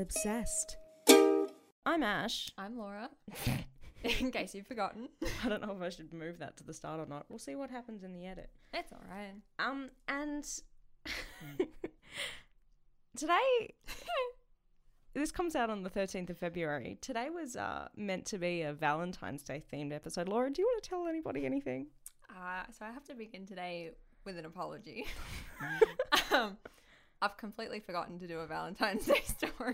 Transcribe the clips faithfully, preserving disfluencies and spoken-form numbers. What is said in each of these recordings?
Get Obsessed. I'm Ash. I'm Laura. In case you've forgotten. I don't know if I should move that to the start or not. We'll see what happens in the edit. It's all right. Um, and today, this comes out on the thirteenth of February. Today was uh, meant to be a Valentine's Day themed episode. Laura, do you want to tell anybody anything? Uh, so I have to begin today with an apology. um, I've completely forgotten to do a Valentine's Day story.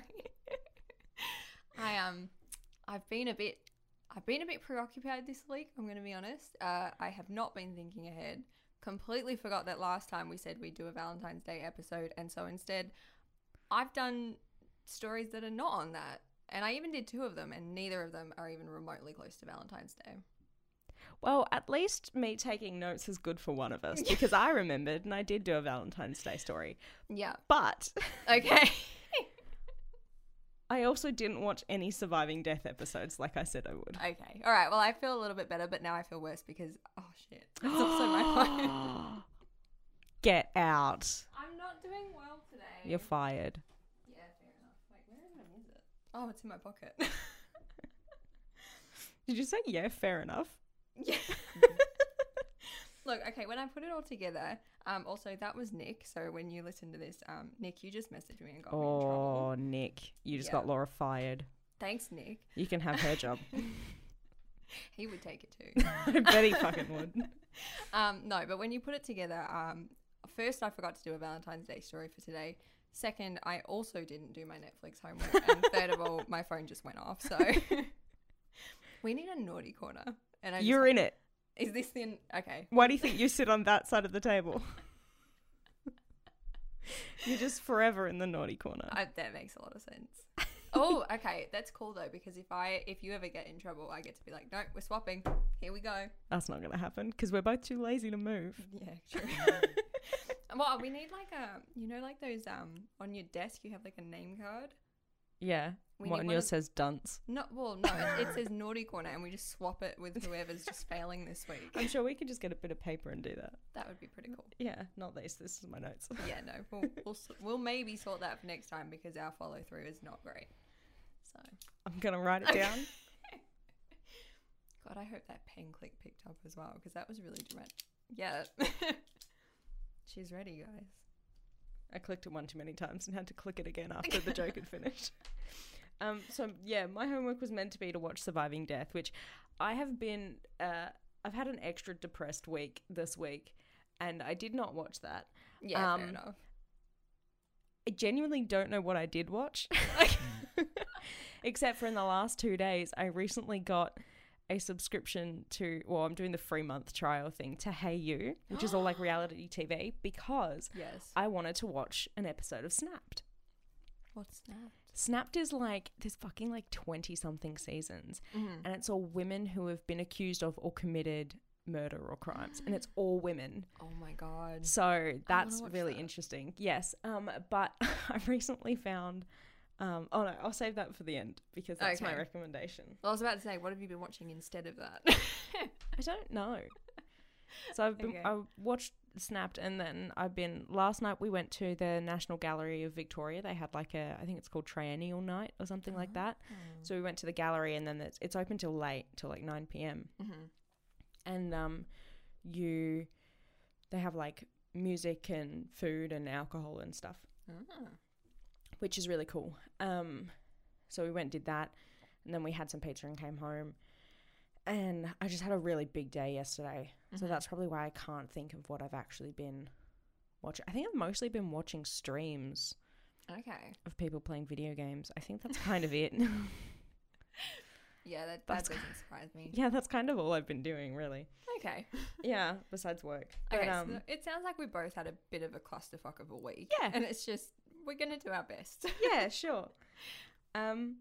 I um, I've been a bit, I've been a bit preoccupied this week. I'm going to be honest. Uh, I have not been thinking ahead. Completely forgot that last time we said we'd do a Valentine's Day episode, and so instead, I've done stories that are not on that, and I even did two of them, and neither of them are even remotely close to Valentine's Day. Well, at least me taking notes is good for one of us because I remembered and I did do a Valentine's Day story. Yeah. But Okay. I also didn't watch any surviving death episodes like I said I would. Okay. All right. Well, I feel a little bit better, but now I feel worse because, oh, shit. It's also my phone. Get out. I'm not doing well today. You're fired. Yeah, fair enough. Wait, where even is it? Oh, it's in my pocket. Did you say, yeah, fair enough? Yeah. Look, okay, when I put it all together, um, also that was Nick. So when you listen to this, um, Nick, you just messaged me and got me in trouble. Oh, Nick. You just Yeah. got Laura fired. Thanks, Nick. You can have her job. He would take it too. I bet he fucking would. Um, no, but when you put it together, um, first I forgot to do a Valentine's Day story for today. Second, I also didn't do my Netflix homework. And third of all, my phone just went off. So we need a naughty corner. And I You're in it. Is this the... Okay. Why do you think you sit on that side of the table? You're just forever in the naughty corner. I, that makes a lot of sense. Oh, okay. That's cool though, because if I if you ever get in trouble, I get to be like, no, we're swapping. Here we go. That's not going to happen because we're both too lazy to move. Yeah, true. Well, we need like a, you know, like those, um, on your desk, you have like a name card. Yeah. We What, need and one yours of- says dunce. No, well, no, it, it says naughty corner and we just swap it with whoever's just failing this week. I'm sure we could just get a bit of paper and do that. That would be pretty cool. Yeah, not this. This is my notes. Yeah, no, we'll, we'll, s- we'll maybe sort that for next time because our follow through is not great. So, I'm going to write it down. God, I hope that pen click picked up as well because that was really dramatic. Yeah. She's ready, guys. I clicked it one too many times and had to click it again after the joke had finished. Um, so, yeah, my homework was meant to be to watch Surviving Death, which I have been, uh, I've had an extra depressed week this week, and I did not watch that. Yeah, Um, fair enough. I genuinely don't know what I did watch. Except for in the last two days, I recently got a subscription to, well, I'm doing the free month trial thing to Hey You, which is all like reality T V, because Yes. I wanted to watch an episode of Snapped. What's that? Snapped is like, there's fucking like twenty something seasons, Mm-hmm. and it's all women who have been accused of or committed murder or crimes, and it's all women. Oh my God. So that's watch really that. interesting. Yes. Um, but I recently found, um, oh no, I'll save that for the end because that's my Okay. recommendation. Well, I was about to say, what have you been watching instead of that? I don't know. So I've been, Okay. I watched Snapped, and then I've been, last night we went to the National Gallery of Victoria. They had like a, I think it's called Triennial Night or something like that. So we went to the gallery, and then it's, it's open till late, till like nine p.m. Mm-hmm. And um, you, they have like music and food and alcohol and stuff, Ah. which is really cool. Um, so we went and did that, and then we had some pizza and came home. And I just had a really big day yesterday. So Mhm. that's probably why I can't think of what I've actually been watching. I think I've mostly been watching streams Okay. of people playing video games. I think that's kind of it. Yeah, that, that That's- doesn't surprise me. Yeah, that's kind of all I've been doing, really. Okay. Yeah, besides work. But, Okay, um, so it sounds like we both had a bit of a clusterfuck of a week. Yeah. And it's just, we're going to do our best. yeah, sure. Um,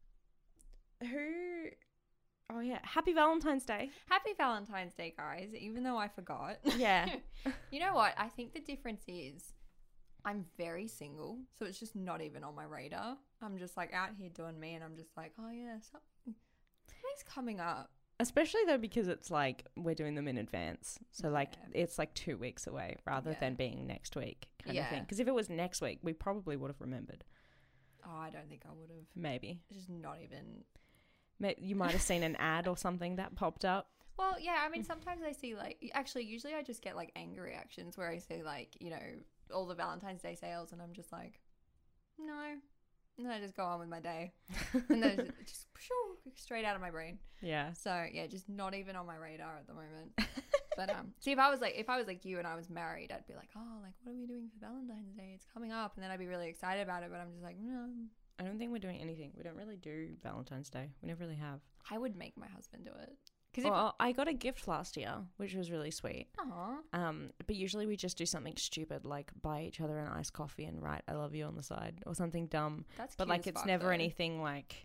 who... Oh, yeah. Happy Valentine's Day. Happy Valentine's Day, guys, even though I forgot. Yeah. You know what? I think the difference is I'm very single, so it's just not even on my radar. I'm just like out here doing me, and I'm just like, oh, yeah, something, something's coming up. Especially, though, because it's like we're doing them in advance. So, like, Yeah. it's like two weeks away rather Yeah. than being next week kind of Yeah. thing. Because if it was next week, we probably would have remembered. Oh, I don't think I would have. Maybe. It's just not even. May- You might have seen an ad or something that popped up. Well, yeah, I mean, sometimes I see, like, actually, usually I just get, like, anger reactions where I see, like, you know, all the Valentine's Day sales, and I'm just like, no. And then I just go on with my day. And then it just pshoo, straight out of my brain. Yeah. So, yeah, just not even on my radar at the moment. But, um, see, if I was, like, if I was, like, you and I was married, I'd be like, oh, like, what are we doing for Valentine's Day? It's coming up. And then I'd be really excited about it, but I'm just like, no. I don't think we're doing anything. We don't really do Valentine's Day. We never really have. I would make my husband do it. Cause Well, I got a gift last year, which was really sweet. Aw. Um, but usually we just do something stupid like buy each other an iced coffee and write "I love you" on the side or something dumb. That's But cute like as it's fuck, never though. anything like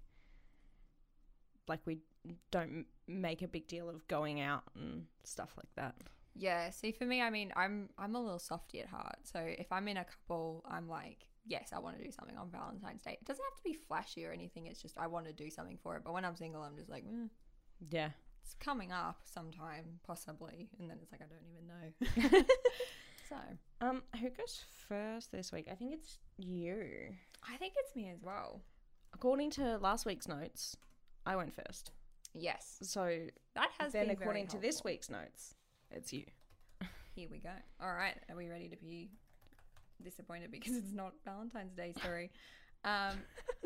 like we don't m- make a big deal of going out and stuff like that. Yeah, see, for me, I mean, I'm I'm a little softy at heart. So if I'm in a couple, I'm like, yes, I want to do something on Valentine's Day. It doesn't have to be flashy or anything. It's just I want to do something for it. But when I'm single, I'm just like, eh, Yeah. it's coming up sometime, possibly. And then it's like, I don't even know. So Um, who goes first this week? I think it's you. I think it's me as well. According to last week's notes, I went first. Yes, So that has then, been according very to this helpful. week's notes, it's you. Here we go. All right, are we ready to be disappointed because it's not Valentine's Day story? Um,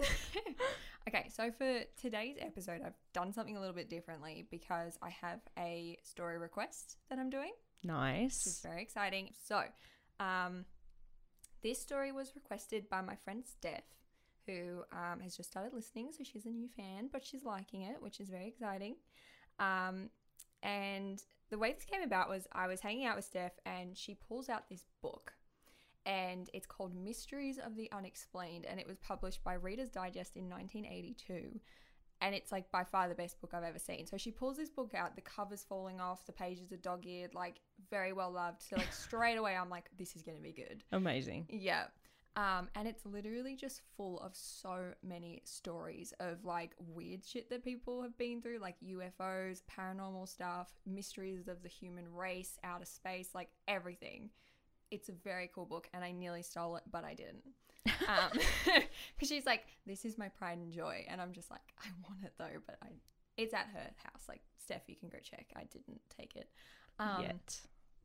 okay, so for today's episode, I've done something a little bit differently because I have a story request that I'm doing, which is Nice. very exciting. So, um, this story was requested by my friend Steph, who um, has just started listening, so she's a new fan, but she's liking it, which is very exciting. Um, and the way this came about was I was hanging out with Steph, and she pulls out this book, and it's called Mysteries of the Unexplained, and it was published by Reader's Digest in nineteen eighty-two. And it's like by far the best book I've ever seen. So she pulls this book out, the cover's falling off, the pages are dog-eared, like very well loved. So like straight away I'm like, this is going to be good. Amazing. Yeah. Um, and it's literally just full of so many stories of like weird shit that people have been through, like U F Os, paranormal stuff, mysteries of the human race, outer space, like everything. It's a very cool book, and I nearly stole it, but I didn't. Um, because she's like, this is my pride and joy, and I'm just like, I want it though, but I, it's at her house. Like, Steph, you can go check. I didn't take it. Um, Yet.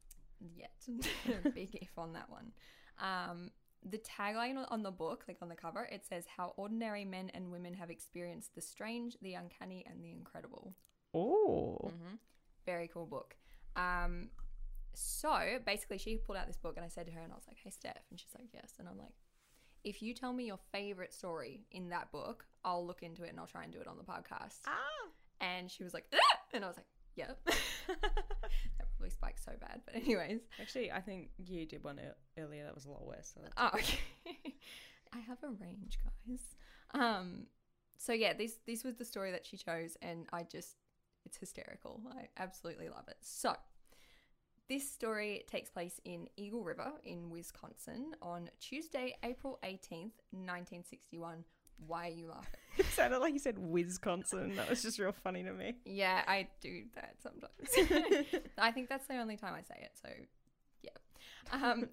Yet. Big if on that one. Um, the tagline on the book, like on the cover, it says how ordinary men and women have experienced the strange, the uncanny, and the incredible. Oh. Mm-hmm. Very cool book. Um, so basically she pulled out this book, and I said to her, and I was like, hey Steph, and she's like, yes. And I'm like, if you tell me your favorite story in that book, I'll look into it and I'll try and do it on the podcast. Ah. And she was like, ah! And I was like, yep. That probably spiked so bad, but anyways. Actually, I think you did one e- earlier that was a lot worse. So that's Oh, okay. I have a range, guys. Um, so yeah, this this was the story that she chose, and I just, it's hysterical. I absolutely love it. So this story takes place in Eagle River in Wisconsin on Tuesday, April eighteenth, nineteen sixty-one. Why are you laughing? It sounded like you said Wisconsin. That was just real funny to me. Yeah, I do that sometimes. I think that's the only time I say it, so yeah. Um,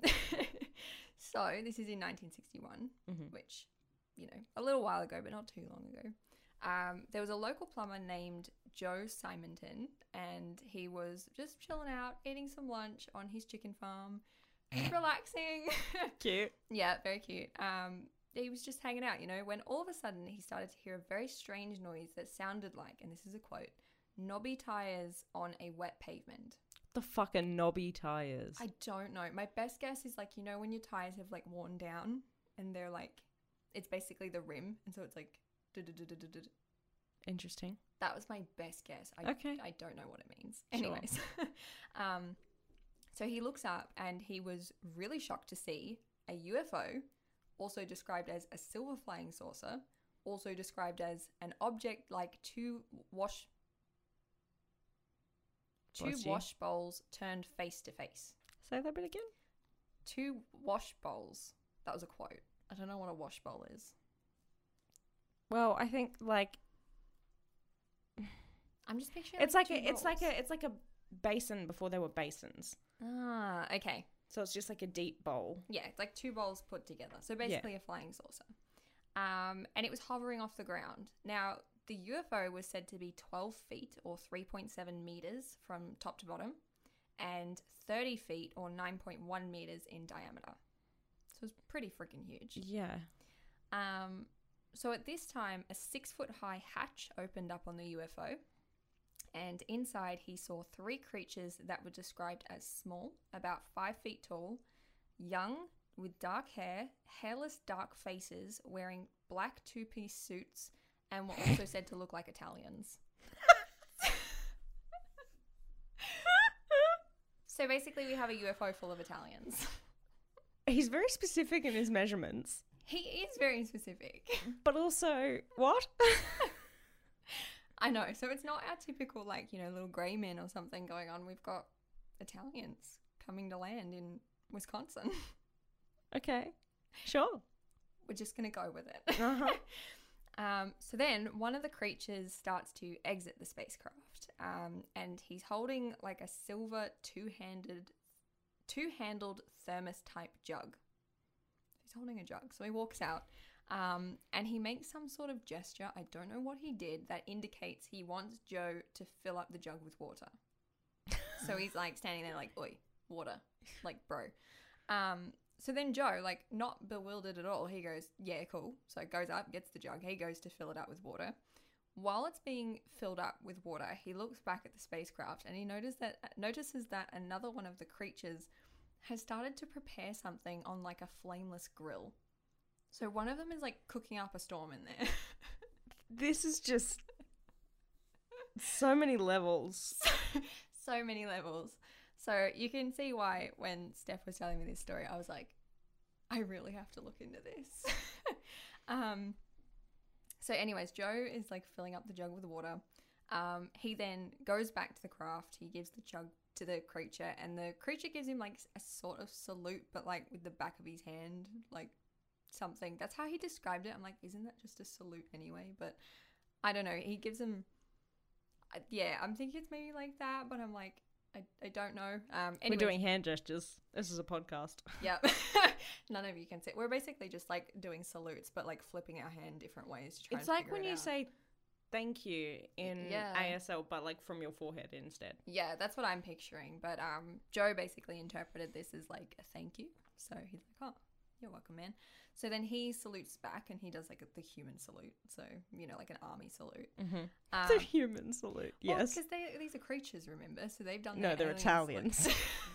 so this is in nineteen sixty-one, Mhm. which, you know, a little while ago, but not too long ago. Um, there was a local plumber named Joe Simonton, and he was just chilling out, eating some lunch on his chicken farm, just relaxing. Cute. Yeah, very cute. Um, he was just hanging out, you know, when all of a sudden he started to hear a very strange noise that sounded like, and this is a quote, knobby tires on a wet pavement. The fucking knobby tires. I don't know. My best guess is like, you know, when your tires have like worn down and they're like, it's basically the rim, and so it's like, du-du-du-du-du-du. Interesting. That was my best guess. I, Okay. I don't know what it means. Sure. Anyways, um, so he looks up, and he was really shocked to see a U F O, also described as a silver flying saucer, also described as an object like two wash two Bless you. wash bowls turned face to face. Say that bit again. Two wash bowls. That was a quote. I don't know what a wash bowl is. Well, I think like I'm just picturing it's like two a, it's like bowls. a it's like a basin before there were basins. Ah, okay. So it's just like a deep bowl. Yeah, it's like two bowls put together. So basically a flying saucer. Um, and it was hovering off the ground. Now, the U F O was said to be twelve feet or three point seven meters from top to bottom and thirty feet or nine point one meters in diameter. So it was pretty freaking huge. Yeah. Um, so at this time, a six foot high hatch opened up on the U F O. And inside, he saw three creatures that were described as small, about five feet tall, young, with dark hair, hairless dark faces, wearing black two-piece suits, and were also said to look like Italians. So basically, we have a U F O full of Italians. He's very specific in his measurements. He is very specific. But also, what? I know. So it's not our typical, like, you know, little grey men or something going on. We've got Italians coming to land in Wisconsin. Okay. Sure. We're just going to go with it. Uh-huh. um, so then one of the creatures starts to exit the spacecraft. Um, and he's holding like a silver two-handed, two-handled thermos-type jug. He's holding a jug. So he walks out. Um, and he makes some sort of gesture, I don't know what he did, that indicates he wants Joe to fill up the jug with water. So he's like standing there like, oi, water. Like, bro. Um, so then Joe, like not bewildered at all, he goes, yeah, cool. So goes up, gets the jug. He goes to fill it up with water. While it's being filled up with water, he looks back at the spacecraft and he notices that, notices that another one of the creatures has started to prepare something on like a flameless grill. So one of them is like cooking up a storm in there. This is just so many levels. So many levels. So you can see why when Steph was telling me this story, I was like, I really have to look into this. um, so anyways, Joe is like filling up the jug with water. Um, he then goes back to the craft. He gives the jug to the creature and the creature gives him like a sort of salute, but like with the back of his hand, like something. That's how he described it. I'm like, isn't that just a salute anyway? But I don't know. He gives him, uh, yeah, I'm thinking it's maybe like that, but I'm like, I, I don't know. Um, We're doing hand gestures. This is a podcast. Yeah. None of you can see. We're basically just like doing salutes, but like flipping our hand different ways to try It's and like figure when it you out. say thank you in Yeah. A S L, but like from your forehead instead. Yeah, that's what I'm picturing. But um, Joe basically interpreted this as like a thank you. So he's like, oh, you're welcome, man. So then he salutes back and he does like a, the human salute. So, you know, like an army salute. Mm-hmm. Um, It's a human salute. Yes. Because they these are creatures, remember? So they've done No, their they're alien Italians. salute.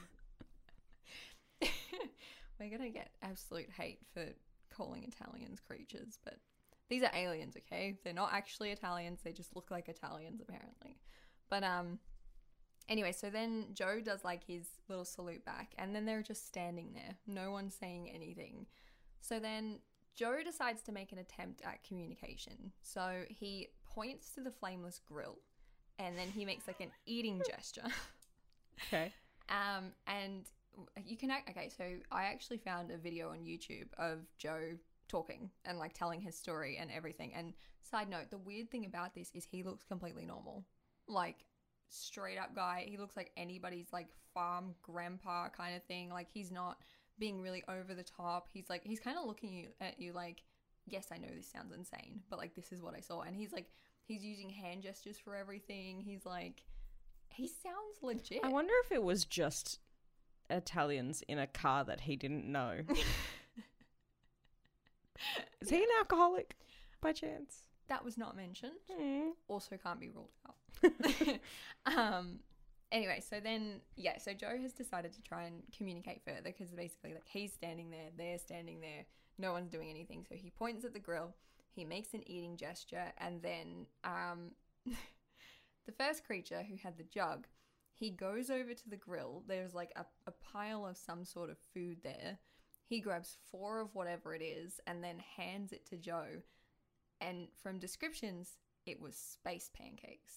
We're going to get absolute hate for calling Italians creatures, but these are aliens, okay? They're not actually Italians. They just look like Italians, apparently. But, um, anyway, so then Joe does like his little salute back, and then they're just standing there. No one's saying anything. So then Joe decides to make an attempt at communication. So he points to the flameless grill, and then he makes like an eating gesture. Okay. Um, and you can act, okay, so I actually found a video on YouTube of Joe talking and like telling his story and everything. And side note, the weird thing about this is he looks completely normal. Like straight up guy. He looks like anybody's like farm grandpa kind of thing. Like he's not being really over the top. He's like, he's kind of looking you, at you like, yes, I know this sounds insane, but like this is what I saw. And he's like, he's using hand gestures for everything. He's like, he sounds legit. I wonder if it was just Italians in a car that he didn't know. Is he an alcoholic by chance? That was not mentioned. Mm. Also can't be ruled out. um, anyway, so then, yeah, so Joe has decided to try and communicate further because basically, like, he's standing there, they're standing there, no one's doing anything. So he points at the grill, he makes an eating gesture, and then um, the first creature who had the jug, he goes over to the grill. There's like a, a pile of some sort of food there. He grabs four of whatever it is and then hands it to Joe. And from descriptions, it was space pancakes.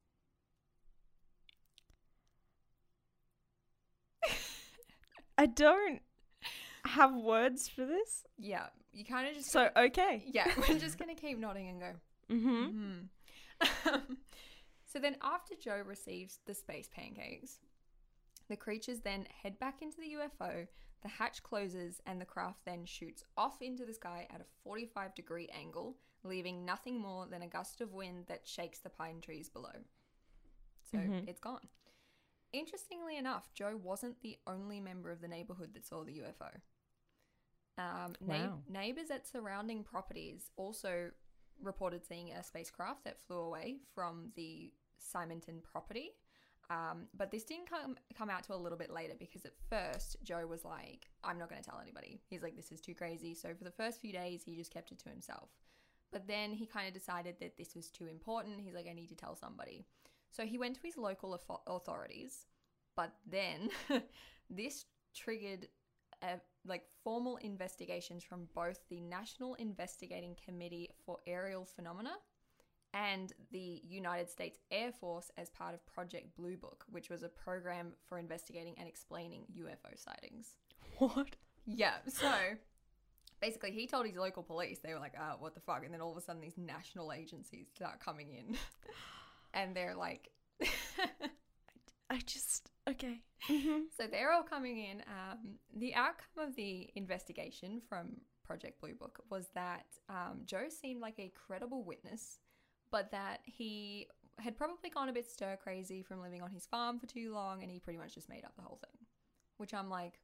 I don't have words for this. Yeah, you kind of just... So, okay. Yeah, we're just going to keep nodding and go, Mm-hmm. mm-hmm. So then after Joe receives the space pancakes, The creatures then head back into the U F O, the hatch closes, and the craft then shoots off into the sky at a forty-five degree angle, leaving nothing more than a gust of wind that shakes the pine trees below. So Mhm. it's gone. Interestingly enough, Joe wasn't the only member of the neighborhood that saw the U F O. Um, neigh- Wow. Neighbors at surrounding properties also reported seeing a spacecraft that flew away from the Simonton property. Um, but this didn't come come out to a little bit later, because at first Joe was like, I'm not going to tell anybody. He's like, this is too crazy. So for the first few days, he just kept it to himself. But then he kind of decided that this was too important. He's like, I need to tell somebody. So he went to his local author- authorities. But then this triggered a, like formal investigations from both the National Investigating Committee for Aerial Phenomena and the United States Air Force as part of Project Blue Book, which was a program for investigating and explaining U F O sightings. What? Yeah, so basically he told his local police. They were like, oh, what the fuck? And then all of a sudden these national agencies start coming in. And they're like... I just... Okay. Mm-hmm. So they're all coming in. Um, the outcome of the investigation from Project Blue Book was that um, Joe seemed like a credible witness, but that he had probably gone a bit stir crazy from living on his farm for too long, and he pretty much just made up the whole thing. Which I'm like,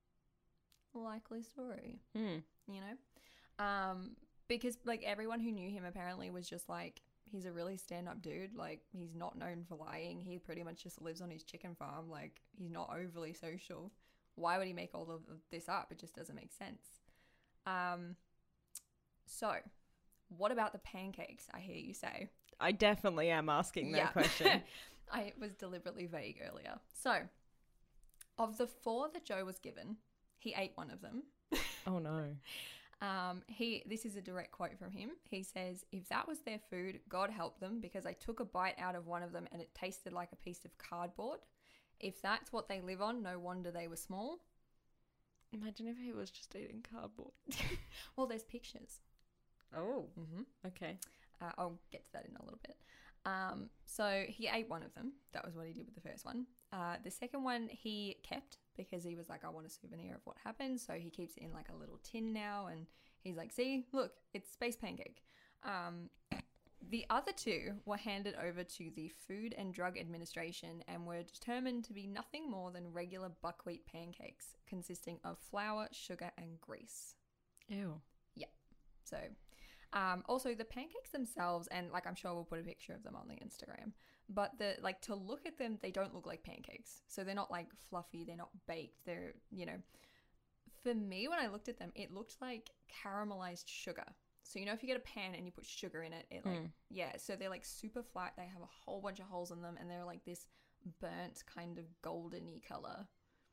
likely story, Mm. you know? Um, because like everyone who knew him apparently was just like, he's a really stand-up dude. Like, he's not known for lying. He pretty much just lives on his chicken farm. Like, he's not overly social. Why would he make all of this up? It just doesn't make sense. Um, so, what about the pancakes, I hear you say? I definitely am asking that Yeah. question. I was deliberately vague earlier. So, of the four that Joe was given, he ate one of them. Oh, no. Um, he, this is a direct quote from him. He says, if that was their food, God help them, because I took a bite out of one of them and it tasted like a piece of cardboard. If that's what they live on, no wonder they were small. Imagine if he was just eating cardboard. Well, there's pictures. Oh. Mm-hmm. Okay. Uh, I'll get to that in a little bit. Um, so he ate one of them. That was what he did with the first one. Uh, the second one he kept because he was like, I want a souvenir of what happened. So he keeps it in like a little tin now. And he's like, see, look, it's Space Pancake. Um, the other two were handed over to the Food and Drug Administration and were determined to be nothing more than regular buckwheat pancakes consisting of flour, sugar, and grease. Ew. So, um, also the pancakes themselves, and like I'm sure we'll put a picture of them on the Instagram, but the like to look at them, they don't look like pancakes. So they're not like fluffy, they're not baked. They're, you know, for me when I looked at them, it looked like caramelized sugar. So you know if you get a pan and you put sugar in it, it like Mm. yeah. So they're like super flat. They have a whole bunch of holes in them, and they're like this burnt kind of goldeny color.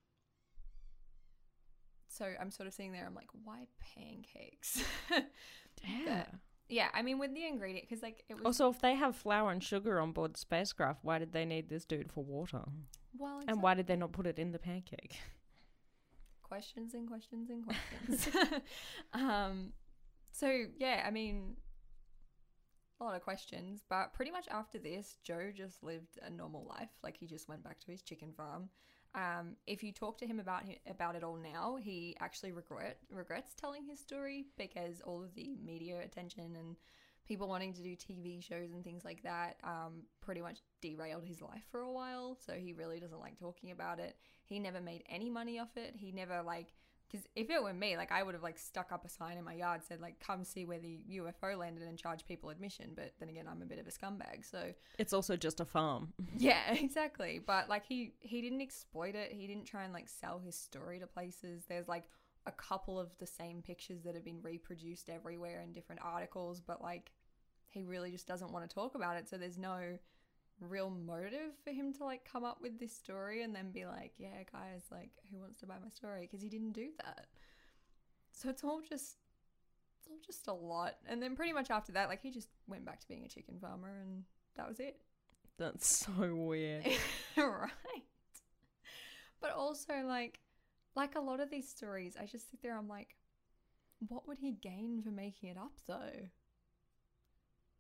So I'm sort of sitting there, I'm like, why pancakes? Yeah. Yeah, I mean, with the ingredient, because like it was. Also, if they have flour and sugar on board the spacecraft, why did they need this dude for water? Well, exactly. And why did they not put it in the pancake? Questions and questions and questions. um, so yeah, I mean, a lot of questions, but pretty much after this, Joe just lived a normal life. Like he just went back to his chicken farm. Um, if you talk to him about hi- about it all now, he actually regret regrets telling his story because all of the media attention and people wanting to do T V shows and things like that um, pretty much derailed his life for a while. So he really doesn't like talking about it. He never made any money off it. He never like, because if it were me, like I would have like stuck up a sign in my yard said like, come see where the U F O landed and charge people admission. But then again, I'm a bit of a scumbag, so It's also just a farm. yeah, exactly. But like he he didn't exploit it. He didn't try and like sell his story to places. There's like a couple of the same pictures that have been reproduced everywhere in different articles, but like he really just doesn't want to talk about it. So there's no real motive for him to like come up with this story and then be like, yeah, guys, like who wants to buy my story? Because he didn't do that. So it's all just it's all just a lot. And then pretty much after that, like he just went back to being a chicken farmer and that was it. That's so weird. Right. But also like like a lot of these stories, I just sit there, I'm like, what would he gain for making it up though?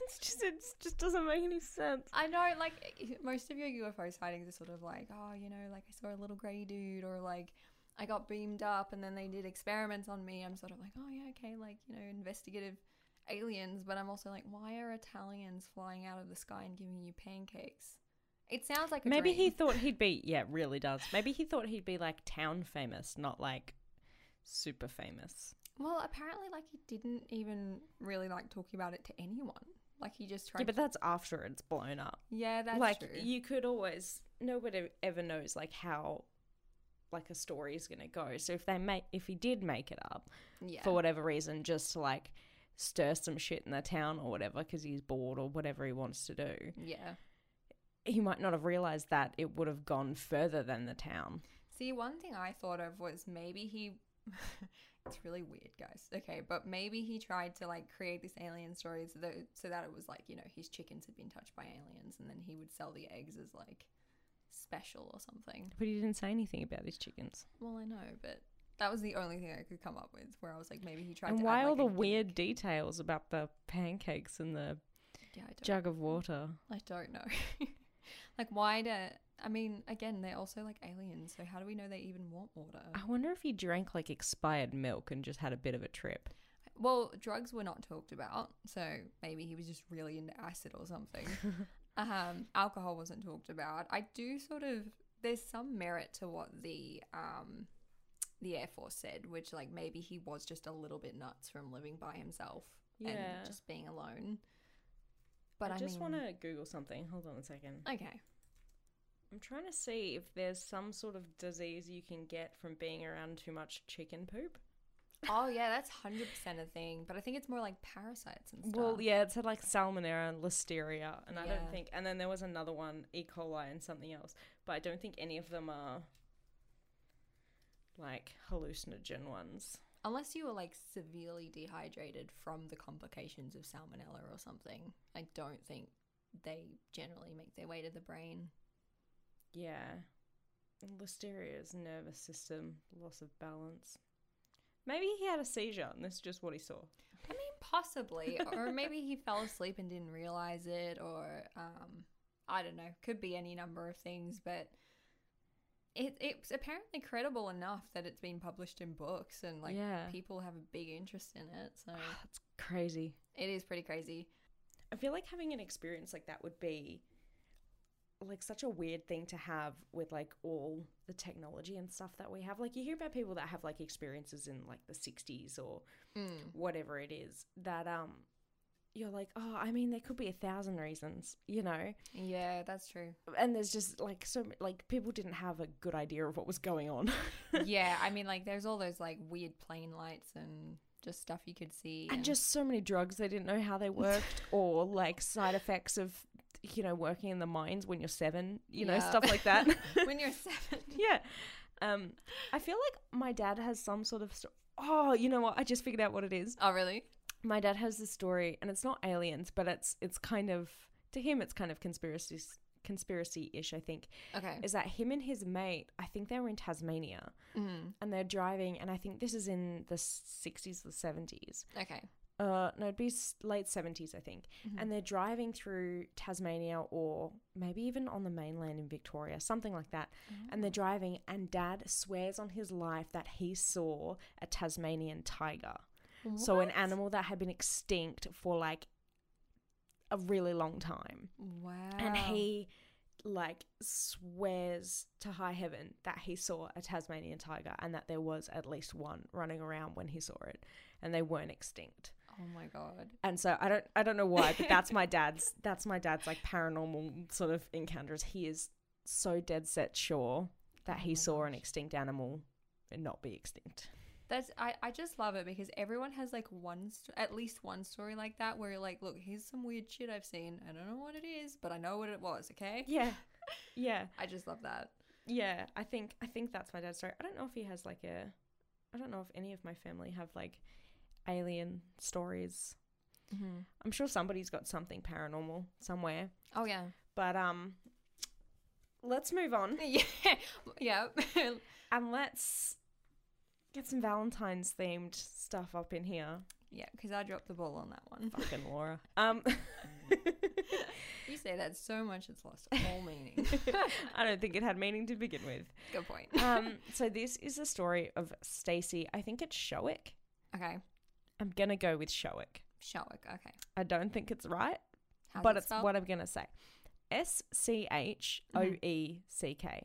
It's just it just doesn't make any sense. I know, like, most of your U F O sightings are sort of like, oh, you know, like I saw a little grey dude, or like I got beamed up and then they did experiments on me. I'm sort of like, oh yeah, okay, like, you know, investigative aliens. But I'm also like, why are Italians flying out of the sky and giving you pancakes? It sounds like a Maybe dream. he thought he'd be, yeah, it really does. Maybe he thought he'd be like town famous, not like super famous. Well, apparently, like, he didn't even really like talking about it to anyone. Like, he just tried. Yeah, but that's after it's blown up. Yeah, that's like, true. you could always, nobody ever knows like how like a story is going to go. So if they make, if he did make it up yeah. for whatever reason, just to like stir some shit in the town or whatever, because he's bored or whatever he wants to do. Yeah. He might not have realized that it would have gone further than the town. See, one thing I thought of was maybe he it's really weird, guys. Okay, but maybe he tried to like create this alien story so that, so that it was like, you know, his chickens had been touched by aliens, and then he would sell the eggs as like special or something. But he didn't say anything about his chickens. Well, I know, but that was the only thing I could come up with where I was like, maybe he tried and to why add, all like, the a weird gimmick. details about the pancakes and the Yeah, I don't jug of water? I don't know. Like, why do... I mean, again, they're also, like, aliens, so how do we know they even want water? I wonder if he drank, like, expired milk and just had a bit of a trip. Well, drugs were not talked about, so maybe he was just really into acid or something. um, alcohol wasn't talked about. I do sort of... There's some merit to what the um, the Air Force said, which, like, maybe he was just a little bit nuts from living by himself Yeah. and just being alone. But I, I just mean... want to Google something. Hold on a second. Okay. I'm trying to see if there's some sort of disease you can get from being around too much chicken poop. Oh, yeah, that's one hundred percent a thing. But I think it's more like parasites and stuff. Well, yeah, it said like salmonella and listeria, and I Yeah. don't think, and then there was another one, E. coli and something else, but I don't think any of them are like hallucinogen ones. Unless you were like severely dehydrated from the complications of salmonella or something, I don't think they generally make their way to the brain. Yeah. And listeria is nervous system, loss of balance. Maybe he had a seizure and this is just what he saw. I mean, possibly. Or maybe he fell asleep and didn't realize it, or um, I don't know. Could be any number of things, but it it's apparently credible enough that it's been published in books and like Yeah. people have a big interest in it. So That's crazy. it is pretty crazy. I feel like having an experience like that would be like such a weird thing to have with like all the technology and stuff that we have. Like you hear about people that have like experiences in like the sixties or Mm. whatever it is that um you're like, oh, I mean, there could be a thousand reasons, you know? Yeah, that's true. And there's just like so like people didn't have a good idea of what was going on. Yeah, I mean, like there's all those like weird plane lights and just stuff you could see. And just so many drugs they didn't know how they worked, or like side effects of, you know, working in the mines when you're seven, you know, Yeah. stuff like that. when you're seven. Yeah. Um, I feel like my dad has some sort of... Sto- oh, you know what? I just figured out what it is. Oh, really? My dad has this story, and it's not aliens, but it's it's kind of... To him, it's kind of conspiracy conspiracy-ish, I think. Okay. Is that him and his mate, I think they were in Tasmania, Mm. and they're driving, and I think this is in the sixties or seventies. Okay. Uh, no, it'd be s- late seventies, I think. Mhm. And they're driving through Tasmania, or maybe even on the mainland in Victoria, something like that. And they're driving, and Dad swears on his life that he saw a Tasmanian tiger. So an What? animal that had been extinct for like a really long time. Wow. And he like swears to high heaven that he saw a Tasmanian tiger and that there was at least one running around when he saw it, and they weren't extinct. Oh my god. And so I don't I don't know why, but that's my dad's that's my dad's like paranormal sort of encounters. He is so dead set sure that Oh he my saw an gosh. extinct animal and not be extinct. That's I, I just love it because everyone has like one st- at least one story like that where you're like, look, here's some weird shit I've seen. I don't know what it is, but I know what it was. Okay. Yeah. Yeah. I just love that. Yeah. I think I think that's my dad's story. I don't know if he has like a I don't know if any of my family have like alien stories. Mm-hmm. I'm sure somebody's got something paranormal somewhere. Oh yeah. But um let's move on Yeah. Yeah. and let's get some Valentine's themed stuff up in here. Yeah, because I dropped the ball on that one. Fucking Laura. Um, You say that so much it's lost all meaning. I don't think it had meaning to begin with. Good point. Um, so this is the story of Stacey. I think it's Showick. Okay. I'm going to go with Showick. Showick, okay. I don't think it's right, How's but it it's spelled? what I'm going to say. S C H O E C K.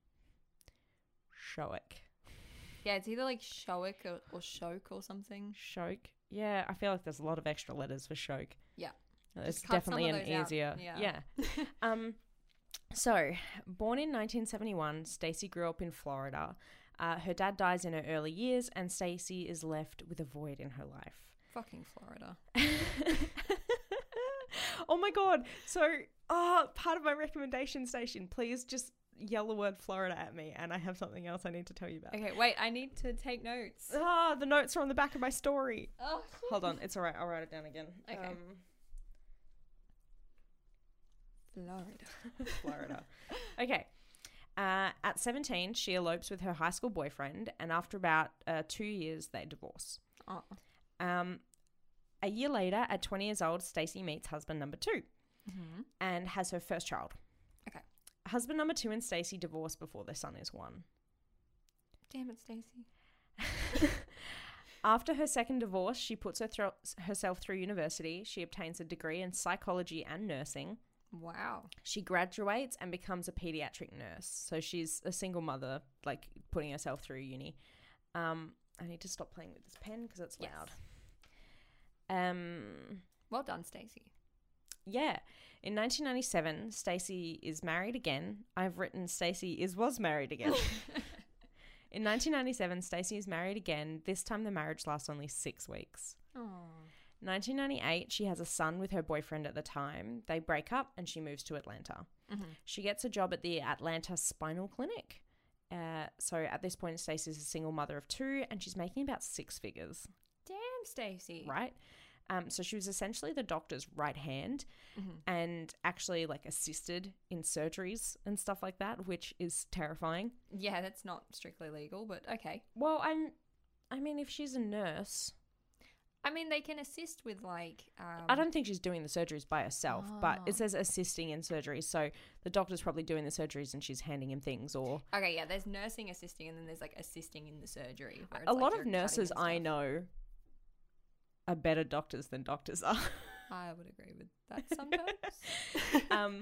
Showick. Yeah, it's either like Showick or, or Shoke or something. Shoke. Yeah, I feel like there's a lot of extra letters for Shoke. Yeah. It's Just cut some definitely of an those out. easier. Yeah. Yeah. um, so, born in nineteen seventy-one, Stacey grew up in Florida. Uh, her dad dies in her early years, and Stacey is left with a void in her life. Fucking Florida. Oh my god! So, oh, part of my recommendation station, please just yell the word Florida at me, and I have something else I need to tell you about. Okay, wait, I need to take notes. Ah, the notes are on the back of my story. Oh, Hold on, it's all right. I'll write it down again. Okay. Um, Florida. Florida. Okay. Uh, at seventeen, she elopes with her high school boyfriend, and after about uh, two years, they divorce. Oh. Um, a year later, at twenty years old, Stacey meets husband number two Mm-hmm. and has her first child. Okay. Husband number two and Stacey divorce before their son is one. Damn it, Stacey. After her second divorce, she puts her thro- herself through university. She obtains a degree in psychology and nursing. Wow. She graduates and becomes a pediatric nurse. So she's a single mother, like putting herself through uni. Um, I need to stop playing with this pen because it's Yes. loud. Um, Well done, Stacey. yeah. In nineteen ninety-seven, Stacey is married again. I've written Stacey is was married again. In nineteen ninety-seven, Stacey is married again. This time the marriage lasts only six weeks. Oh. nineteen ninety-eight, she has a son with her boyfriend at the time. They break up and she moves to Atlanta. Mm-hmm. She gets a job at the Atlanta Spinal Clinic. Uh, so at this point, Stacey's a single mother of two and she's making about six figures, Damn, Stacey. right? Um, so she was essentially the doctor's right hand Mm-hmm. and actually like assisted in surgeries and stuff like that, which is terrifying. Yeah, that's not strictly legal, but okay. Well, I'm, I mean, if she's a nurse, I mean, they can assist with like. Um, I don't think she's doing the surgeries by herself, but Oh. it says assisting in surgeries. So the doctor's probably doing the surgeries and she's handing him things or Okay, yeah, there's nursing assisting, and then there's like assisting in the surgery. Where it's a like lot you're of cutting nurses and I stuff. know are better doctors than doctors are. I would agree with that sometimes. um,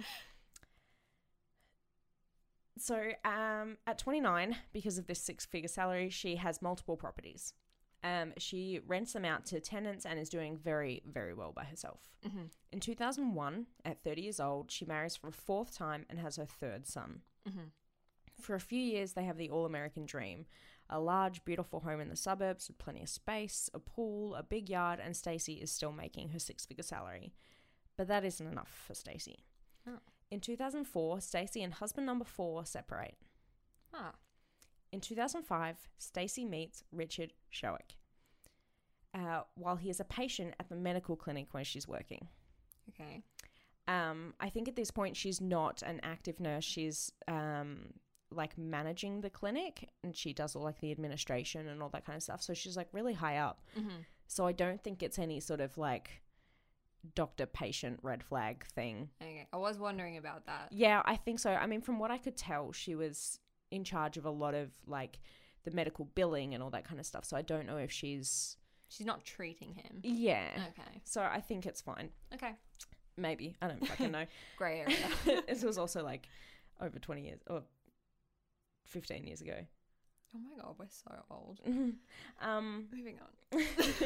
so um, at twenty-nine, because of this six-figure salary, she has multiple properties. Um, she rents them out to tenants and is doing very, very well by herself. Mm-hmm. In two thousand one, at thirty years old, she marries for a fourth time and has her third son. Mm-hmm. For a few years, they have the all-American dream. A large, beautiful home in the suburbs with plenty of space, a pool, a big yard, and Stacey is still making her six-figure salary. But that isn't enough for Stacey. Oh. In two thousand four, Stacey and husband number four separate. Ah. In two thousand five, Stacey meets Richard Showick uh, while he is a patient at the medical clinic where she's working. Okay. Um, I think at this point she's not an active nurse. She's um, like managing the clinic and she does all like the administration and all that kind of stuff. So she's like really high up. Mm-hmm. So I don't think it's any sort of like doctor patient red flag thing. Okay. I was wondering about that. Yeah, I think so. I mean, from what I could tell, she was in charge of a lot of like the medical billing and all that kind of stuff. So I don't know if she's She's not treating him. yeah. Okay. So I think it's fine. Okay. Maybe. I don't fucking know. Grey area. This was also like over twenty years or fifteen years ago. Oh my god, we're so old. um, Moving on.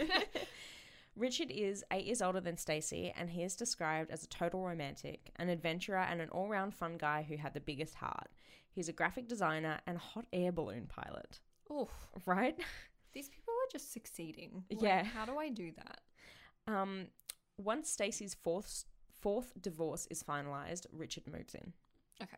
Richard is eight years older than Stacey, and he is described as a total romantic, an adventurer, and an all-round fun guy who had the biggest heart. He's a graphic designer and a hot air balloon pilot. Oof. Right? These people are just succeeding. Like, Yeah. How do I do that? Um, once Stacey's fourth fourth divorce is finalized, Richard moves in. Okay.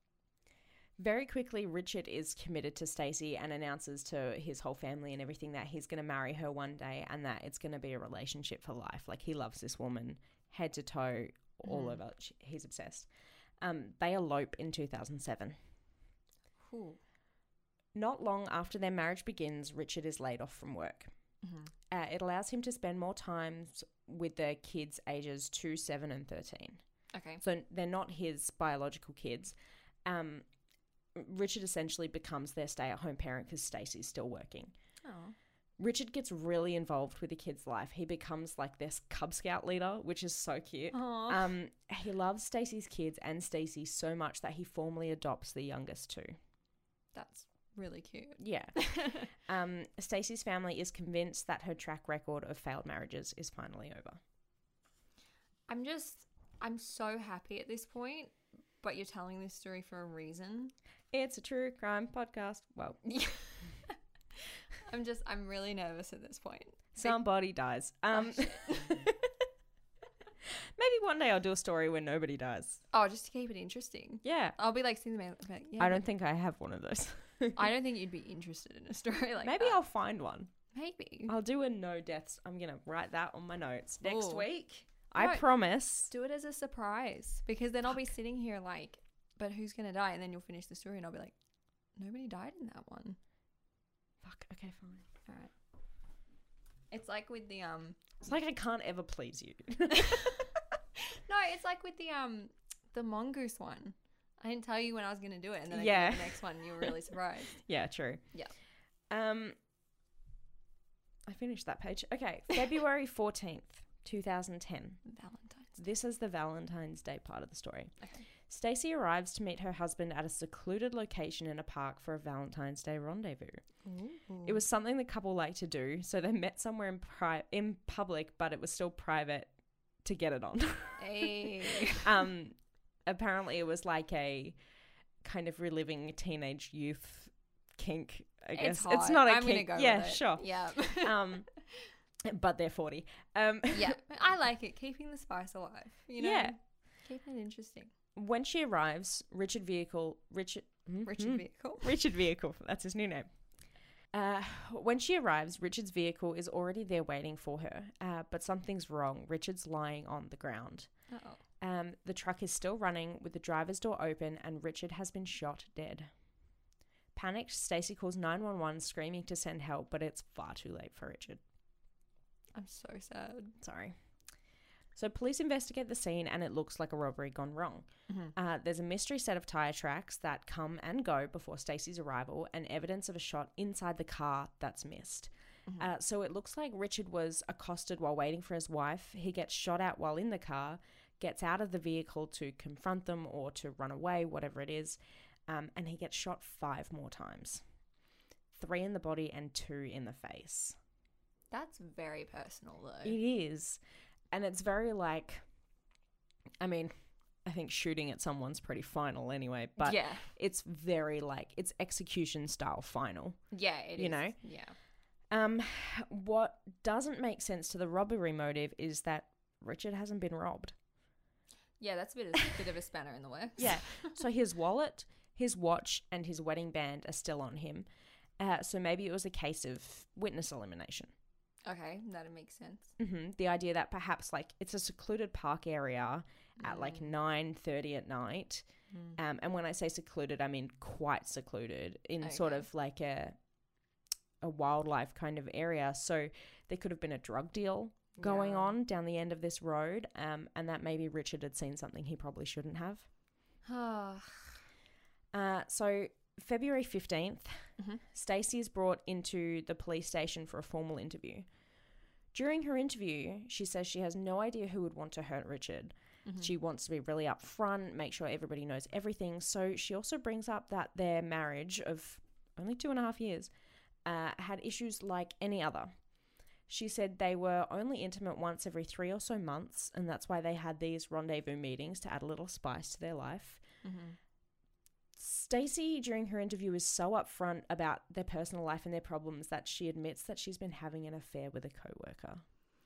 Very quickly, Richard is committed to Stacey and announces to his whole family and everything that he's going to marry her one day and that it's going to be a relationship for life. Like, he loves this woman head to toe, all Mhm. over. He's obsessed. Um, they elope in two thousand seven. Cool. Not long after their marriage begins, Richard is laid off from work. Mm-hmm. Uh, it allows him to spend more time with the kids ages two, seven, and thirteen. Okay. So they're not his biological kids. Um, Richard essentially becomes their stay-at-home parent because Stacey's still working. Oh. Richard gets really involved with the kid's life. He becomes like this Cub Scout leader, which is so cute. Aww. Um, he loves Stacey's kids and Stacey so much that he formally adopts the youngest two. That's really cute. Yeah. um, Stacey's family is convinced that her track record of failed marriages is finally over. I'm just, I'm so happy at this point, but you're telling this story for a reason. It's a true crime podcast. Well, I'm just, I'm really nervous at this point. somebody dies. Um, Oh, shit. maybe one day I'll do a story where nobody dies. Oh, just to keep it interesting. Yeah. I'll be like, seeing the man. Like, yeah, I don't think I have one of those. I don't think you'd be interested in a story like Maybe that. I'll find one. Maybe. I'll do a no deaths. I'm going to write that on my notes next Ooh. week. I Right. promise. Do it as a surprise, because then I'll be sitting here like, but who's going to die? And then you'll finish the story and I'll be like, nobody died in that one. Fuck. Okay, fine. All right. It's like with the, um, It's like I can't ever please you. no, it's like with the, um, the mongoose one. I didn't tell you when I was going to do it. And then I Yeah. did the next one and you were really surprised. Yeah, true. Yeah. Um, I finished that page. Okay, February fourteenth, twenty ten. Valentine's. This is the Valentine's Day part of the story. Okay. Stacey arrives to meet her husband at a secluded location in a park for a Valentine's Day rendezvous. Ooh. It was something the couple liked to do, so they met somewhere in pri- in public, but it was still private to get it on. Hey. um, apparently it was like a kind of reliving teenage youth kink, I guess. It's, It's not a I'm kink. Gonna go yeah, with it. sure. Yeah. Um, but they're forty. Um, yeah. I like it. Keeping the spice alive. You know? Yeah. Keeping it interesting. When she arrives, Richard Vehicle, Richard, Richard Mhm. Vehicle. Richard Vehicle, that's his new name. Uh, when she arrives, Richard's vehicle is already there waiting for her, uh, but something's wrong. Richard's lying on the ground. Uh-oh. Um, the truck is still running with the driver's door open, and Richard has been shot dead. Panicked, Stacey calls nine one one, screaming to send help, but it's far too late for Richard. I'm so sad. Sorry. So police investigate the scene, and it looks like a robbery gone wrong. Mm-hmm. Uh, there's a mystery set of tyre tracks that come and go before Stacey's arrival, and evidence of a shot inside the car that's missed. Mhm. Uh, so it looks like Richard was accosted while waiting for his wife. He gets shot at while in the car, gets out of the vehicle to confront them or to run away, whatever it is, um, and he gets shot five more times. Three in the body and two in the face. That's very personal, though. It is. And it's very like, I mean, I think shooting at someone's pretty final anyway, but yeah. it's very like, it's execution style final. Yeah, it you is. know? Yeah. Um, what doesn't make sense to the robbery motive is that Richard hasn't been robbed. Yeah, that's a bit of, bit of a spanner in the works. Yeah. So his wallet, his watch, and his wedding band are still on him. Uh, so maybe it was a case of witness elimination. Okay, that makes sense. Mm-hmm. The idea that perhaps like it's a secluded park area at like nine thirty at night. Mm. Um, and when I say secluded, I mean quite secluded in sort Okay. of like a a wildlife kind of area. So there could have been a drug deal going Yeah. on down the end of this road, um, and that maybe Richard had seen something he probably shouldn't have. Ah. Uh, so February fifteenth, Mhm. Stacey is brought into the police station for a formal interview. During her interview, she says she has no idea who would want to hurt Richard. Mhm. She wants to be really upfront, make sure everybody knows everything. So she also brings up that their marriage of only two and a half years uh, had issues like any other. She said they were only intimate once every three or so months, and that's why they had these rendezvous meetings to add a little spice to their life. Mhm. Stacey, during her interview, is so upfront about their personal life and their problems that she admits that she's been having an affair with a coworker.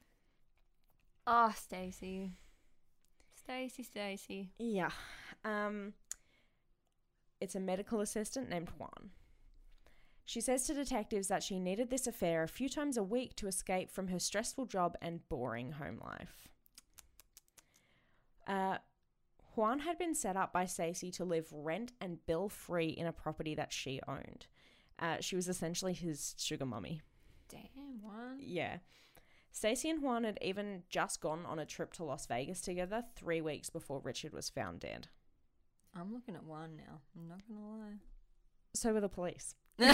Oh, Stacey. Stacey, Stacey. Yeah. Um, it's a medical assistant named Juan. She says to detectives that she needed this affair a few times a week to escape from her stressful job and boring home life. Uh, Juan had been set up by Stacey to live rent and bill free in a property that she owned. Uh, she was essentially his sugar mummy. Damn, Juan. Yeah. Stacey and Juan had even just gone on a trip to Las Vegas together three weeks before Richard was found dead. I'm looking at Juan now. I'm not going to lie. So were the police.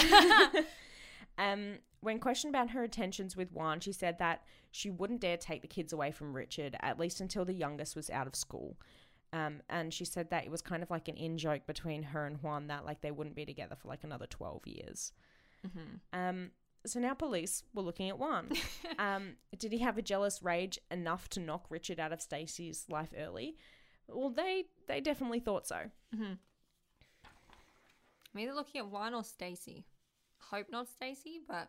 um, when questioned about her intentions with Juan, she said that she wouldn't dare take the kids away from Richard, at least until the youngest was out of school. Um, and she said that it was kind of like an in-joke between her and Juan that like they wouldn't be together for like another twelve years. Mm-hmm. Um, so now police were looking at Juan. um, did he have a jealous rage enough to knock Richard out of Stacey's life early? Well, they they definitely thought so. Mm-hmm. I'm either looking at Juan or Stacey. Hope not Stacey, but...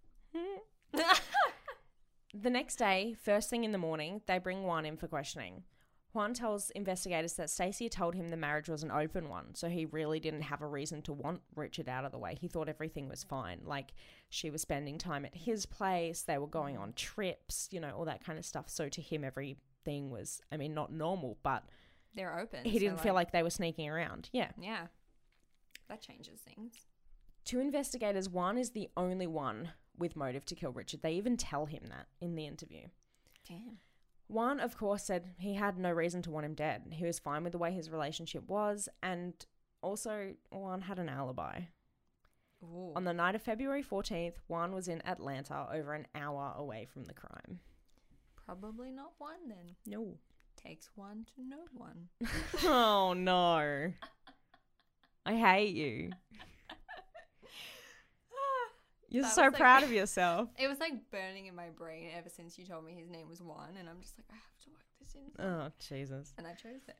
The next day, first thing in the morning, they bring Juan in for questioning. Juan tells investigators that Stacey told him the marriage was an open one, so he really didn't have a reason to want Richard out of the way. He thought everything was fine. Like, she was spending time at his place, they were going on trips, you know, all that kind of stuff. So to him, everything was, I mean, not normal, but... They're open. He didn't so feel like, like they were sneaking around. Yeah. Yeah. That changes things. To investigators, Juan is the only one with motive to kill Richard. They even tell him that in the interview. Damn. Juan, of course, said he had no reason to want him dead. He was fine with the way his relationship was, and also Juan had an alibi. Ooh. On the night of February fourteenth, Juan was in Atlanta, over an hour away from the crime. Probably not one then. No. Takes one to know one. Oh, no. I hate you. You're That so was like- proud of yourself. It was like burning in my brain ever since you told me his name was Juan, and I'm just like, I have to work this in. Oh, Jesus. And I chose it.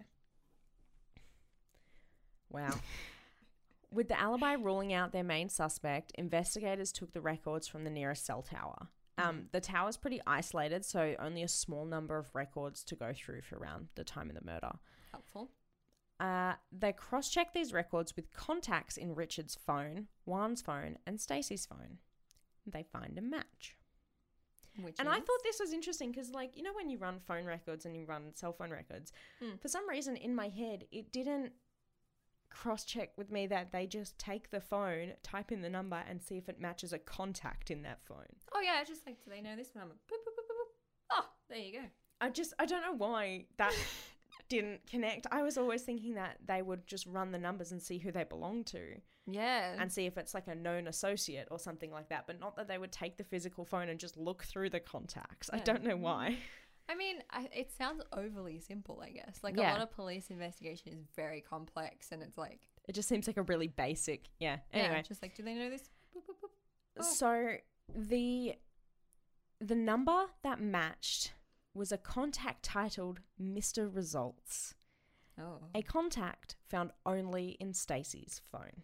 Wow. With the alibi ruling out their main suspect, investigators took the records from the nearest cell tower. Um, Mhm. the tower's pretty isolated, so only a small number of records to go through for around the time of the murder. Helpful. Uh, they cross-checked these records with contacts in Richard's phone, Juan's phone, and Stacey's phone. They find a match. Which And is? I thought this was interesting because, like, you know when you run phone records and you run cell phone records, Hmm. for some reason in my head it didn't cross-check with me that they just take the phone, type in the number, and see if it matches a contact in that phone. Oh, yeah, it's just like, do they know this one? I'm like, boop, boop, boop, boop, boop. Oh, there you go. I just, I don't know why that didn't connect. I was always thinking that they would just run the numbers and see who they belong to Yeah. and see if it's like a known associate or something like that, but not that they would take the physical phone and just look through the contacts. I Yeah. don't know why. I mean, I, it sounds overly simple, I guess. Like, Yeah. a lot of police investigation is very complex, and it's like... It just seems like a really basic, yeah. Anyway, Yeah, just like, do they know this? Boop, boop, boop. Oh. so the the number that matched was a contact titled Mister Results, Oh. a contact found only in Stacey's phone.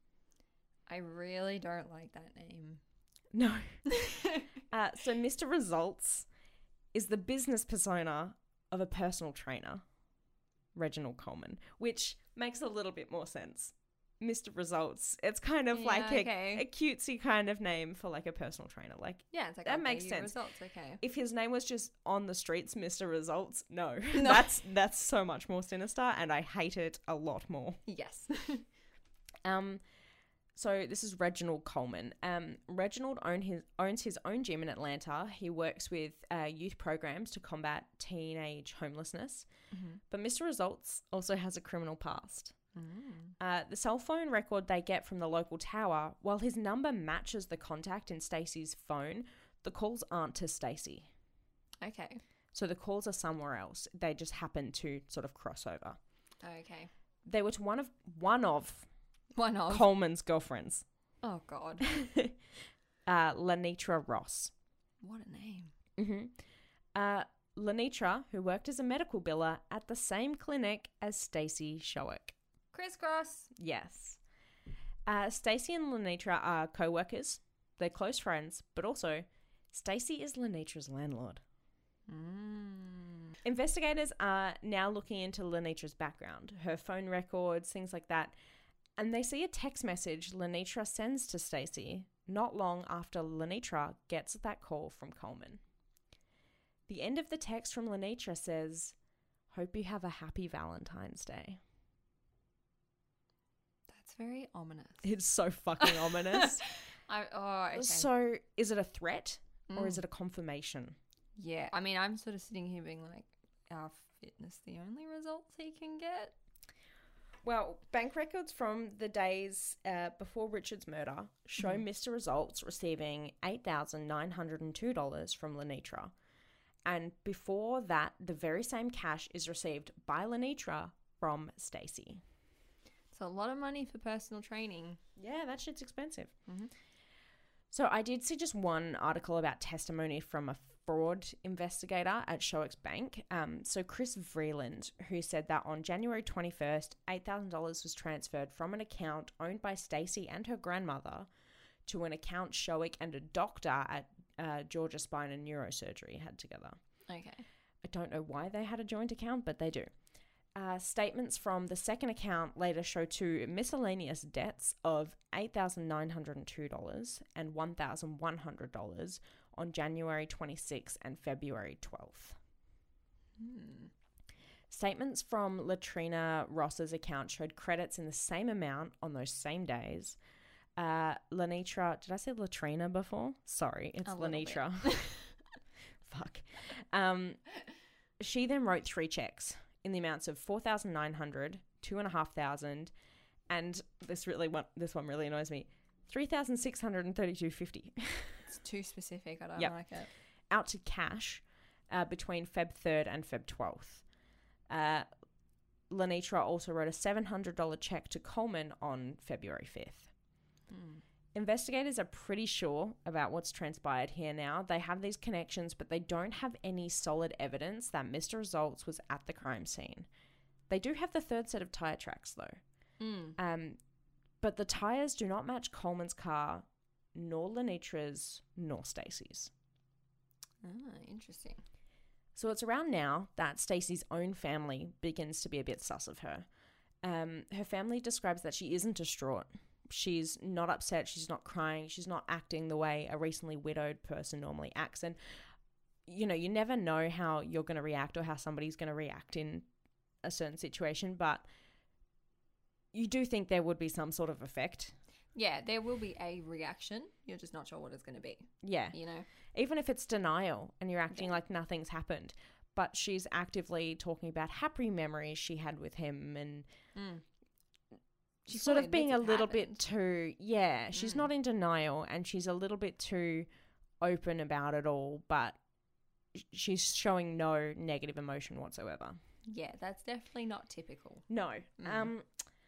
I really don't like that name. No. uh, so Mister Results is the business persona of a personal trainer, Reginald Coleman, which makes a little bit more sense. Mister Results, it's kind of Yeah, like a, okay. a cutesy kind of name for like a personal trainer. Like, Yeah, it's like, That okay, makes your sense. Results, okay. if his name was just on the streets Mister Results, no. No. that's that's so much more sinister, and I hate it a lot more. Yes. Um, so this is Reginald Coleman. Um, Reginald own his, owns his own gym in Atlanta. He works with uh, youth programs to combat teenage homelessness. Mm-hmm. But Mister Results also has a criminal past. Mm. Uh, the cell phone record they get from the local tower, while his number matches the contact in Stacey's phone, the calls aren't to Stacey. Okay. So the calls are somewhere else. They just happen to sort of cross over. Okay. They were to one of one of One of. Coleman's girlfriends, Oh, God. uh, Lenitra Ross. What a name. Mm-hmm. Uh, Lenitra, who worked as a medical biller at the same clinic as Stacey Showick. Crisscross. Yes. Uh, Stacey and Lenitra are co-workers. They're close friends, but also Stacey is Lenitra's landlord. Mm. Investigators are now looking into Lenitra's background, her phone records, things like that, and they see a text message Lenitra sends to Stacey not long after Lenitra gets that call from Coleman. The end of the text from Lenitra says, "Hope you have a happy Valentine's Day." That's very ominous. It's so fucking ominous. I, oh, okay. So is it a threat or Mm. is it a confirmation? Yeah. I mean, I'm sort of sitting here being like, our fitness the only results he can get? Well, bank records from the days uh, before Richard's murder show Mhm. Mister Results receiving eight thousand nine hundred two dollars from Lenitra. And before that, the very same cash is received by Lenitra from Stacey. So a lot of money for personal training. Yeah, that shit's expensive. Mhm. So I did see just one article about testimony from a fraud investigator at Showick's Bank. Um, so Chris Vreeland, who said that on January twenty-first, eight thousand dollars was transferred from an account owned by Stacey and her grandmother to an account Showick and a doctor at uh, Georgia Spine and Neurosurgery had together. Okay. I don't know why they had a joint account, but they do. Uh, statements from the second account later show two miscellaneous debts of eight thousand nine hundred two dollars and one thousand one hundred dollars on January twenty-sixth and February twelfth. Hmm. Statements from Latrina Ross's account showed credits in the same amount on those same days. Uh, Lenitra, did I say Latrina before? Sorry, it's A little Lenitra. Fuck. Um, she then wrote three checks in the amounts of four thousand nine hundred dollars, two and a half thousand, and this really one, this one really annoys me, three thousand six hundred and thirty-two fifty. It's too specific. I don't Yep. like it. Out to cash uh, between February third and February twelfth. Uh, Lenitra also wrote a seven hundred dollars check to Coleman on February fifth. Hmm. Investigators are pretty sure about what's transpired here now. They have these connections, but they don't have any solid evidence that Mister Results was at the crime scene. They do have the third set of tyre tracks, though. Mm. Um, but the tyres do not match Coleman's car, nor Lenitra's, nor Stacey's. Ah, interesting. So it's around now that Stacey's own family begins to be a bit sus of her. Um, her family describes that she isn't distraught. She's not upset. She's not crying. She's not acting the way a recently widowed person normally acts. And, you know, you never know how you're going to react or how somebody's going to react in a certain situation, but you do think there would be some sort of effect. Yeah, there will be a reaction. You're just not sure what it's going to be. Yeah. You know? Even if it's denial and you're acting Yeah. like nothing's happened, but she's actively talking about happy memories she had with him and Mm. She sort fully of being a admits it little bit happened. too, yeah, she's Mm. not in denial and she's a little bit too open about it all, but sh- she's showing no negative emotion whatsoever. Yeah, that's definitely not typical. No. Mm. Um,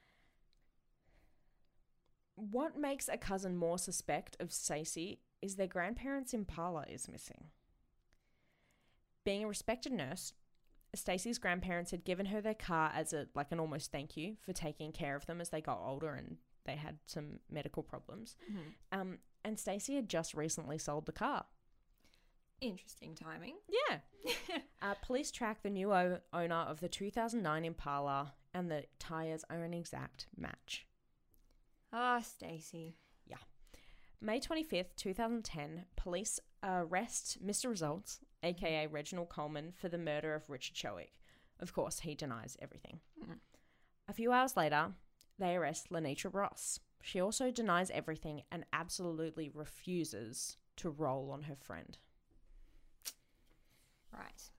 what makes a cousin more suspect of Stacey is their grandparents' Impala is missing. Being a respected nurse, Stacey's grandparents had given her their car as a like an almost thank you for taking care of them as they got older and they had some medical problems. Mhm. Um, and Stacey had just recently sold the car. Interesting timing. Yeah. Uh, police track the new o- owner of the two thousand nine Impala, and the tyres are an exact match. Ah, Stacey. May twenty-fifth, twenty ten, police arrest Mister Results, aka Reginald Coleman, for the murder of Richard Showick. Of course, he denies everything. Mm. A few hours later, they arrest Lenitra Ross. She also denies everything and absolutely refuses to roll on her friend. Right.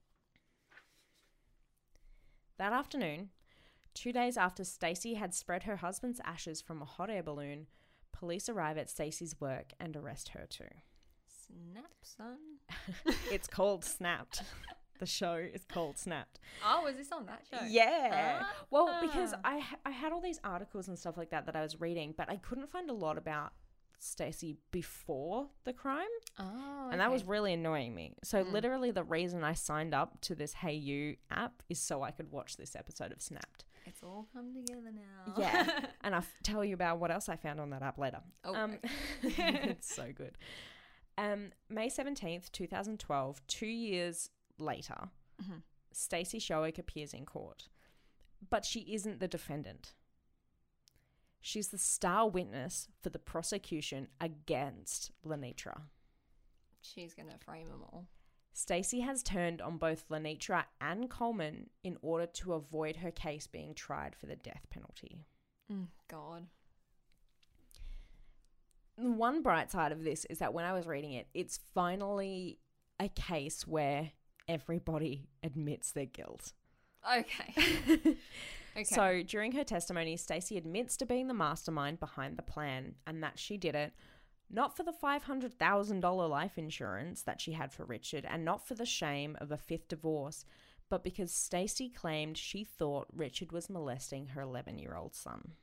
That afternoon, two days after Stacey had spread her husband's ashes from a hot air balloon, police arrive at Stacey's work and arrest her too. Snap, son. It's called Snapped. The show is called Snapped. Oh, was this on that show? Yeah. Ah. Well, because I ha- I had all these articles and stuff like that that I was reading, but I couldn't find a lot about Stacey before the crime, Oh, and that was okay. really annoying me. So Mm. literally the reason I signed up to this Hey You app is so I could watch this episode of Snapped. It's all come together now. Yeah. And I'll f- tell you about what else I found on that app later. Oh, Um, okay. it's so good. Um, May seventeenth, twenty twelve, two years later, Mhm. Stacey Showick appears in court. But she isn't the defendant. She's the star witness for the prosecution against Lenitra. She's going to frame them all. Stacey has turned on both Lenitra and Coleman in order to avoid her case being tried for the death penalty. Mm, God. the one bright side of this is that when I was reading it, it's finally a case where everybody admits their guilt. Okay. Okay. So during her testimony, Stacey admits to being the mastermind behind the plan and that she did it not for the five hundred thousand dollars life insurance that she had for Richard and not for the shame of a fifth divorce, but because Stacey claimed she thought Richard was molesting her eleven-year-old son.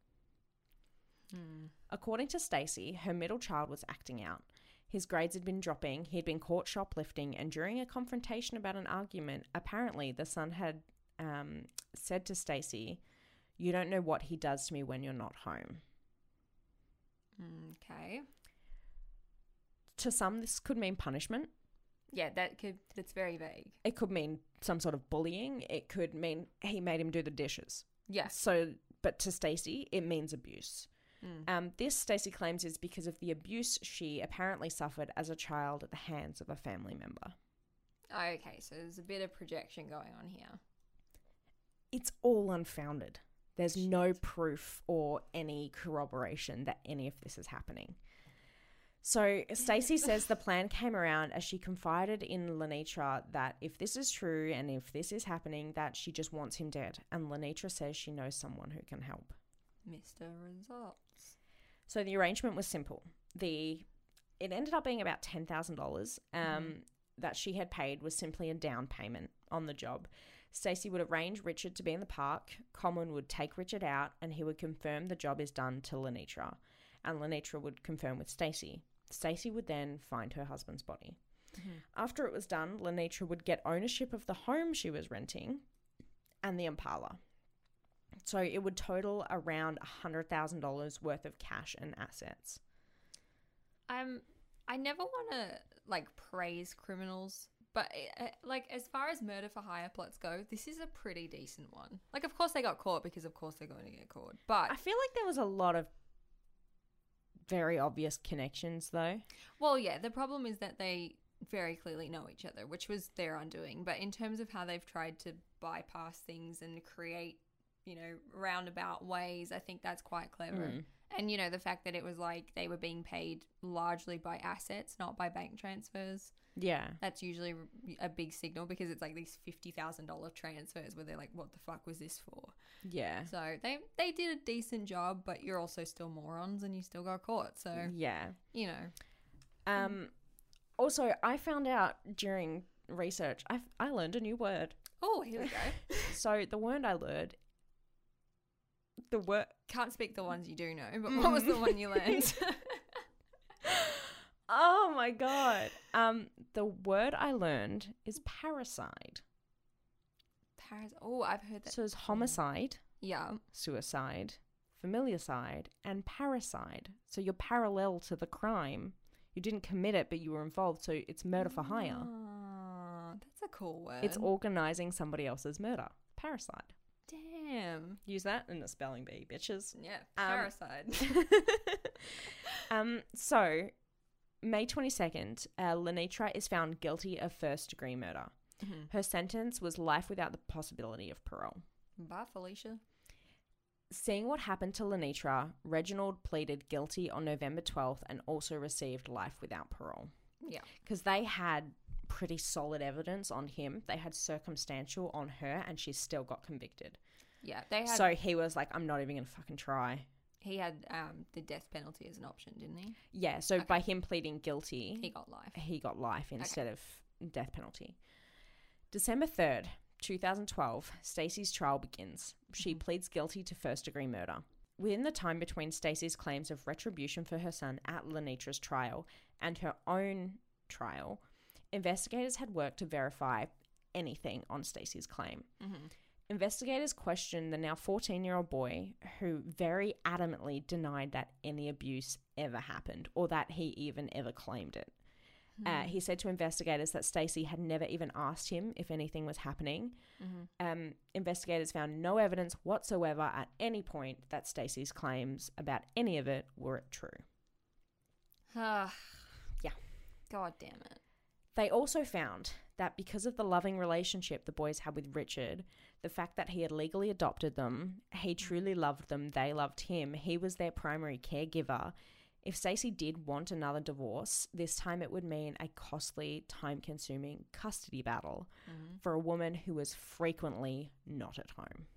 Hmm. According to Stacey, her middle child was acting out. His grades had been dropping, he'd been caught shoplifting, and during a confrontation about an argument, apparently the son had um, said to Stacey, "You don't know what he does to me when you're not home." Okay. To some, this could mean punishment. Yeah, that could. That's very vague. It could mean some sort of bullying. It could mean he made him do the dishes. Yes. So, but to Stacey, it means abuse. Mm. Um, this, Stacey claims, is because of the abuse she apparently suffered as a child at the hands of a family member. Okay, so there's a bit of projection going on here. It's all unfounded. There's no proof or any corroboration that any of this is happening. So Stacey says the plan came around as she confided in Lenitra that if this is true and if this is happening, that she just wants him dead. And Lenitra says she knows someone who can help. Mister Results. So the arrangement was simple. The it ended up being about ten thousand dollars um, Mm-hmm. that she had paid was simply a down payment on the job. Stacey would arrange Richard to be in the park. Common would take Richard out and he would confirm the job is done to Lenitra. And Lenitra would confirm with Stacey. Stacey would then find her husband's body. Mm-hmm. After it was done, Lenitra would get ownership of the home she was renting and the Impala. So it would total around one hundred thousand dollars worth of cash and assets. Um, I never want to like praise criminals, but uh, like as far as murder for hire plots go, this is a pretty decent one. Like, of course they got caught because of course they're going to get caught. But I feel like there was a lot of very obvious connections, though. well, yeah, the problem is that they very clearly know each other, which was their undoing. But in terms of how they've tried to bypass things and create, you know, roundabout ways, I think that's quite clever. Mm. And, you know, the fact that it was like they were being paid largely by assets, not by bank transfers. Yeah. That's usually a big signal because it's like these fifty thousand dollars transfers where they're like, what the fuck was this for? Yeah. So they, they did a decent job, but you're also still morons and you still got caught. So, Yeah. you know. Um. Also, I found out during research, I I learned a new word. Oh, here we go. So the word I learned, the word. Can't speak the ones you do know, but what was the one you learned? Oh my god. Um, the word I learned is parricide. Paras- oh, I've heard that. So it's homicide, Yeah. suicide, familiarcide, and parricide. So you're parallel to the crime. You didn't commit it, but you were involved. So it's murder for hire. Ah, that's a cool word. It's organizing somebody else's murder. Parricide. Damn. Use that in the spelling bee, bitches. Yeah. Um, Parasite. um. So, May twenty-second, uh, Lenitra is found guilty of first-degree murder. Mhm. Her sentence was life without the possibility of parole. Bye, Felicia. Seeing what happened to Lenitra, Reginald pleaded guilty on November twelfth and also received life without parole. Yeah. Because they had pretty solid evidence on him. They had circumstantial on her and she still got convicted. Yeah. They had. So he was like, I'm not even going to fucking try. He had um the death penalty as an option, didn't he? Yeah, so Okay. by him pleading guilty, He got life. he got life instead of death penalty. December third, twenty twelve, Stacey's trial begins. She Mhm. pleads guilty to first-degree murder. Within the time between Stacey's claims of retribution for her son at Lenitra's trial and her own trial, investigators had worked to verify anything on Stacey's claim. Mm-hmm. Investigators questioned the now fourteen-year-old boy who very adamantly denied that any abuse ever happened or that he even ever claimed it. Uh, he said to investigators that Stacey had never even asked him if anything was happening. Mm-hmm. Um, investigators found no evidence whatsoever at any point that Stacey's claims about any of it were true. Ah. Yeah. God damn it. They also found that because of the loving relationship the boys had with Richard, the fact that he had legally adopted them, he truly loved them, they loved him, he was their primary caregiver, If Stacey did want another divorce, this time it would mean a costly, time-consuming custody battle Mm-hmm. for a woman who was frequently not at home.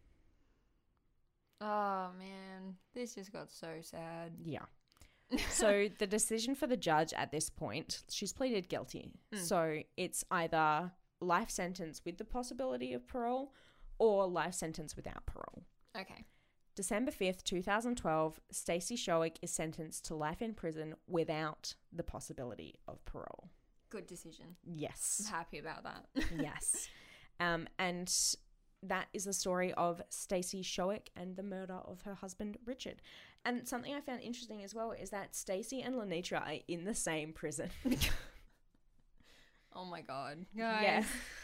Oh, man. This just got so sad. Yeah. So the decision for the judge at this point, she's pleaded guilty. Mm. So it's either life sentence with the possibility of parole or life sentence without parole. Okay. December fifth, twenty twelve, Stacey Showick is sentenced to life in prison without the possibility of parole. Good decision. I'm Yes. happy about that. Yes. Um, and that is the story of Stacey Showick and the murder of her husband, Richard. And something I found interesting as well is that Stacey and Lenitra are in the same prison. Oh, my God. Guys. Yeah.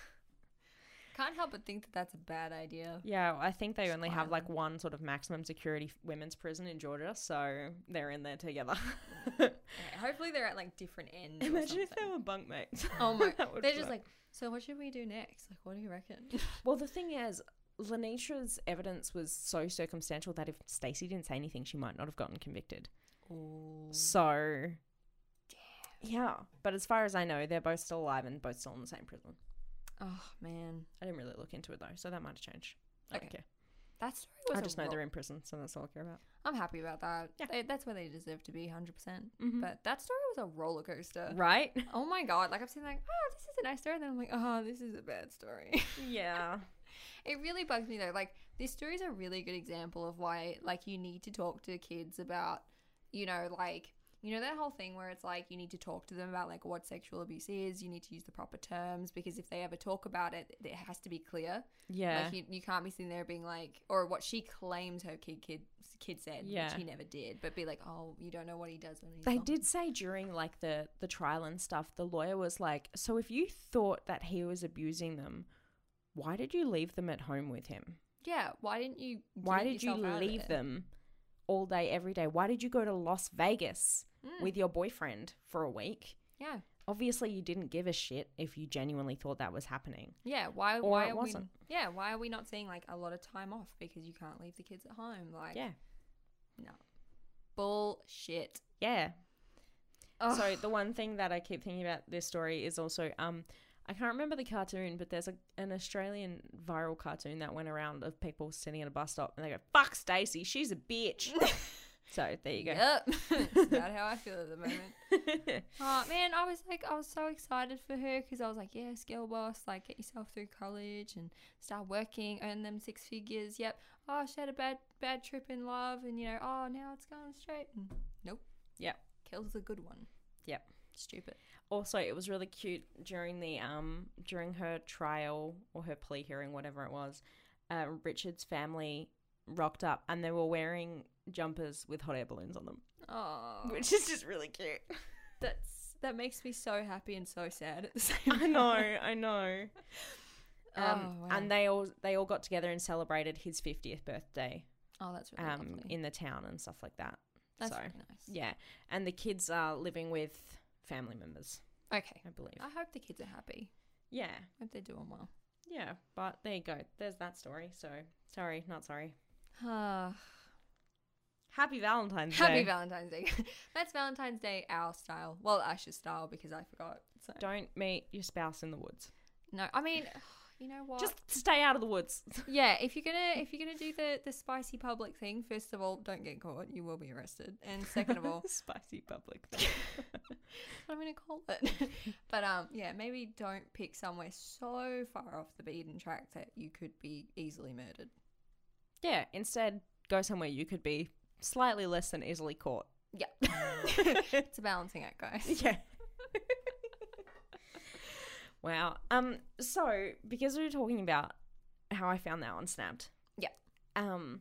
Can't help but think that that's a bad idea. Yeah, I think they It's only have fine. like one sort of maximum security women's prison in Georgia, so they're in there together. Okay, hopefully they're at like different ends. or Imagine if they something. were bunkmates. Oh my! That would They're just work. like, so what should we do next? Like, what do you reckon? Well, the thing is, Lenitra's evidence was so circumstantial that if Stacey didn't say anything, she might not have gotten convicted. Oh, So, yeah. But as far as I know, they're both still alive and both still in the same prison. oh man, I didn't really look into it though, so that might have changed. I don't Okay. care. that story was. I a just know ro- they're in prison, so that's all I care about. I'm happy about that. Yeah. They, that's where they deserve to be, hundred percent. Mhm. But that story was a roller coaster. Right? Oh my God! Like I've seen like, oh, this is a nice story, and then I'm like, oh, this is a bad story. Yeah. It really bugs me though. Like this story is a really good example of why like you need to talk to kids about, you know, like you know that whole thing where it's like you need to talk to them about like what sexual abuse is. You need to use the proper terms because if they ever talk about it, it has to be clear. Yeah. Like you, you can't be sitting there being like, or what she claims her kid kid kid said, Yeah. which he never did, but be like, oh, you don't know what he does when he's They gone. did say during like the the trial and stuff, the lawyer was like, so if you thought that he was abusing them, why did you leave them at home with him? Yeah. Why didn't you? Why get did you yourself out of leave there? them all day, every day? Why did you go to Las Vegas Mm, with your boyfriend for a week? yeah. Obviously, you didn't give a shit if you genuinely thought that was happening. Yeah, why? Or why it are wasn't. we? Yeah, why are we not seeing like a lot of time off because you can't leave the kids at home? Like, Yeah. no, bullshit. Yeah. Ugh. So the one thing that I keep thinking about this story is also, um, I can't remember the cartoon, but there's a, an Australian viral cartoon that went around of people sitting at a bus stop and they go, "Fuck Stacey, she's a bitch." So there you go. Yep, that's about how I feel at the moment. Oh man, I was like, I was so excited for her because I was like, yes, girl boss, like get yourself through college and start working, earn them six figures. Yep. Oh, she had a bad bad trip in love, and you know, oh now it's going straight. And nope. Yep. Kills the good one. Yep. Stupid. Also, it was really cute during the um during her trial or her plea hearing, whatever it was. Uh, Richard's family rocked up and they were wearing jumpers with hot air balloons on them, Oh, which is just really cute. that's that makes me so happy and so sad at the same I time. know, I know. Um, Oh, wow. and they all they all got together and celebrated his fiftieth birthday Oh, that's really um lovely. in the town and stuff like that. That's so really nice. yeah, and the kids are living with family members, Okay. I believe. I hope the kids are happy. Yeah, Hope they're doing well. yeah. But there you go. There's that story. So sorry, not sorry. Ah. Happy Valentine's Happy Day. Valentine's Day. That's Valentine's Day our style. Well, Ash's style because I forgot. So. Don't meet your spouse in the woods. No, I mean, you know what? Just stay out of the woods. yeah. If you're gonna if you're gonna do the the spicy public thing, first of all, don't get caught. You will be arrested. And second of all, Spicy public thing. what I'm gonna call it. but um, yeah, maybe don't pick somewhere so far off the beaten track that you could be easily murdered. Yeah, instead go somewhere you could be slightly less than easily caught. Yeah. It's a balancing act, guys. Yeah. Wow. Um. So because we were talking about how I found that one Snapped. Yeah. Um.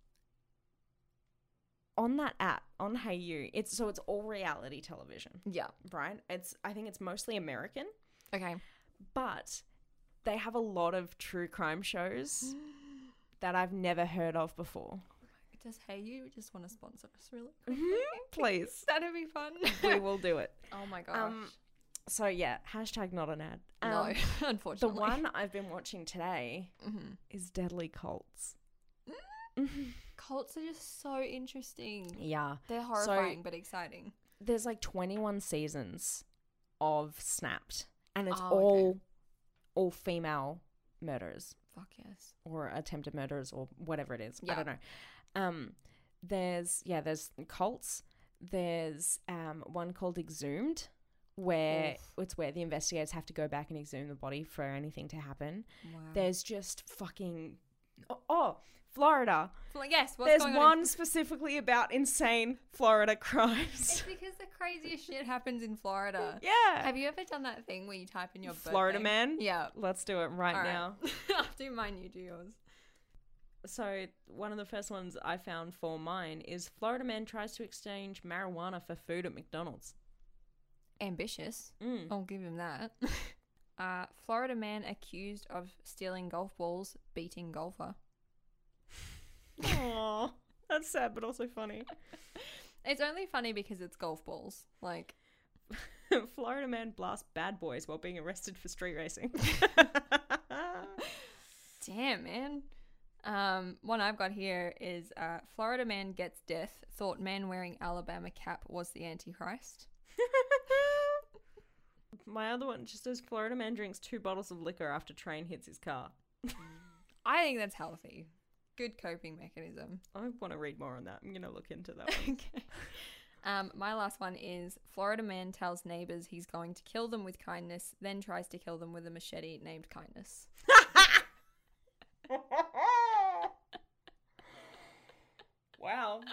On that app on Hey You, it's so it's all reality television, Yeah. right? It's I think it's mostly American, Okay. but they have a lot of true crime shows that I've never heard of before. Does Hey You just want to sponsor us really quick? Please, That'd be fun. we will do it. Oh my gosh. Um. So yeah, hashtag not an ad. Um, no, The unfortunately. one I've been watching today Mhm. is Deadly Cults. cults are just so interesting. Yeah. They're horrifying but exciting. There's like twenty-one seasons of Snapped, and it's Oh, all okay. all female murderers Fuck yes. or attempted murderers or whatever it is. I Yeah. don't know. Um, there's yeah, there's cults. There's um one called Exhumed, where Oof. it's where the investigators have to go back and exhume the body for anything to happen. Wow. There's just fucking oh, oh Florida. Well, yes, what's There's going one on? in- specifically about insane Florida crimes. It's because the craziest shit happens in Florida. Yeah. Have you ever done that thing where you type in your Florida birthday? man? Yeah. Let's do it right All right. now. I'll do mine, you do yours. So one of the first ones I found for mine is Florida man tries to exchange marijuana for food at McDonald's. Ambitious. Mm. I'll give him that. uh, Florida man accused of stealing golf balls, beating golfer. Aww, that's sad but also funny. It's only funny because it's golf balls. Like, Florida man blasts bad boys while being arrested for street racing. damn, man. Um, one I've got here is uh, Florida man gets death. Thought man wearing Alabama cap was the Antichrist. My other one just says Florida man drinks two bottles of liquor after train hits his car. I think that's healthy. Good coping mechanism. I want to read more on that. I'm going to look into that one. Okay. Um, my last one is Florida man tells neighbors he's going to kill them with kindness, then tries to kill them with a machete named Kindness. Wow.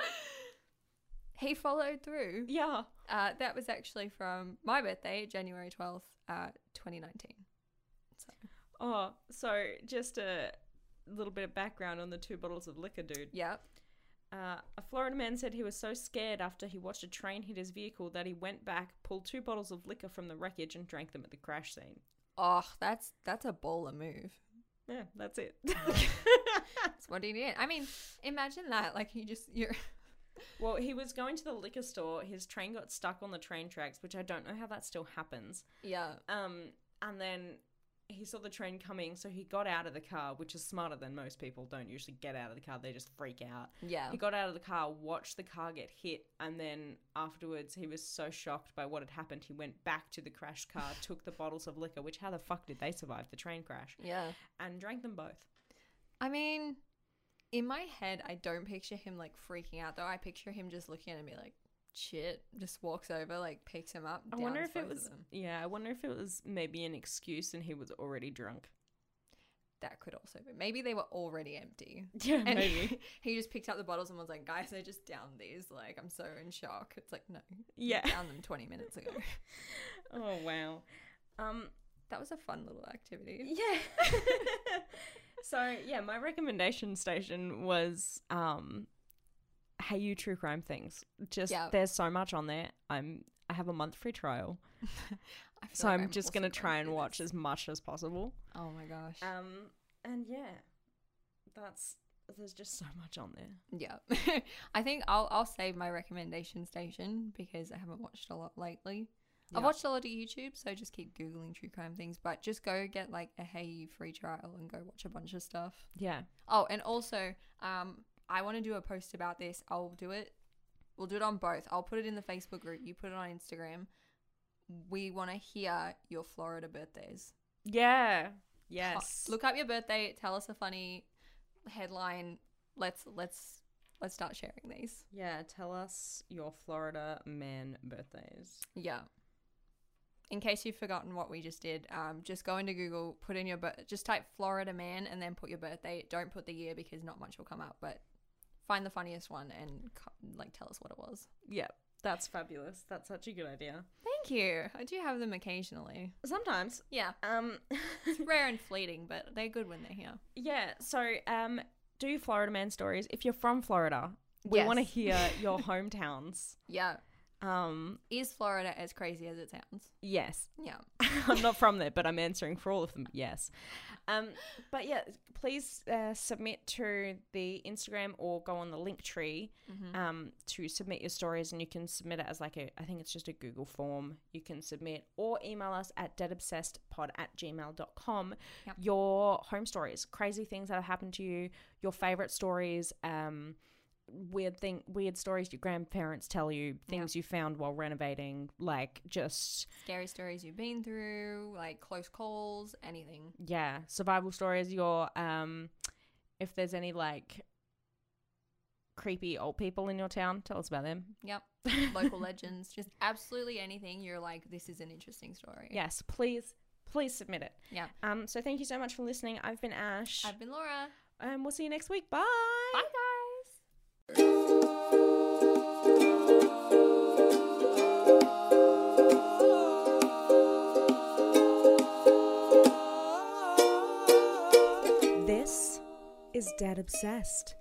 He followed through. Yeah. Uh, that was actually from my birthday, January twelfth, uh, twenty nineteen. So. Oh, so just a little bit of background on the two bottles of liquor, dude. Yep. Uh, a Florida man said he was so scared after he watched a train hit his vehicle that he went back, pulled two bottles of liquor from the wreckage and drank them at the crash scene. Oh, that's that's a baller move. Yeah, that's it. That's what he did. I mean, imagine that. Like, you just, you're... Well, he was going to the liquor store. His train got stuck on the train tracks, which I don't know how that still happens. Yeah. Um, and then he saw the train coming, so he got out of the car, which is smarter than most people don't usually get out of the car. They just freak out. Yeah. He got out of the car, watched the car get hit, and then afterwards he was so shocked by what had happened, he went back to the crashed car, took the bottles of liquor, which how the fuck did they survive the train crash, Yeah. and drank them both. I mean, in my head, I don't picture him, like, freaking out, though. I picture him just looking at me like, shit, just walks over, like, picks him up. I wonder downs if it both of was, them. yeah, I wonder if it was maybe an excuse and he was already drunk. That could also be. Maybe they were already empty. Yeah, And maybe. he just picked up the bottles and was like, guys, I just downed these. Like, I'm so in shock. It's like, no. you Yeah. downed them twenty minutes ago. Oh, wow. Um, That was a fun little activity. yeah. So, yeah, my recommendation station was um, Hey You True Crime Things. Just, Yeah. there's so much on there. I'm, I have a month free trial. I feel So like I'm just also going to try to and do watch this. as much as possible. Oh my gosh. Um, and yeah, that's, there's just so much on there. Yeah. I think I'll I'll save my recommendation station because I haven't watched a lot lately. I've Yeah. watched a lot of YouTube, so just keep Googling true crime things. But just go get like a Hey You free trial and go watch a bunch of stuff. Yeah. Oh, and also, um, I want to do a post about this. I'll do it. We'll do it on both. I'll put it in the Facebook group. You put it on Instagram. We want to hear your Florida birthdays. Yeah. Yes. Look up your birthday. Tell us a funny headline. Let's let's let's start sharing these. Yeah, tell us your Florida man birthdays. Yeah. In case you've forgotten what we just did, um, just go into Google, put in your birth, just type Florida man, and then put your birthday. Don't put the year because not much will come up, but find the funniest one and co- like tell us what it was. Yeah, that's fabulous. That's such a good idea. Thank you. I do have them occasionally. Sometimes. Yeah, Um. it's rare and fleeting, but they're good when they're here. Yeah. So, um, do Florida man stories. If you're from Florida, we Yes. want to hear your hometowns. Yeah. Um. Is Florida as crazy as it sounds? Yes. Yeah. I'm not from there, but I'm answering for all of them. Yes. Um, but yeah, please uh, submit to the Instagram or go on the link tree Mm-hmm. um, to submit your stories, and you can submit it as like a, I think it's just a Google form. You can submit or email us at deadobsessedpod at gmail dot com Yep. your home stories, crazy things that have happened to you, your favorite stories, um, weird thing, weird stories your grandparents tell you, things you found while renovating, like just Scary stories you've been through, like close calls, anything. yeah, survival stories. Your um, if there's any like creepy old people in your town, tell us about them. Yep. Local legends, just absolutely anything. You're like, this is an interesting story. Yes, please, please submit it. Yeah. Um. So thank you so much for listening. I've been Ash. I've been Laura. And we'll see you next week. Bye. Bye, guys. This is Dad Obsessed.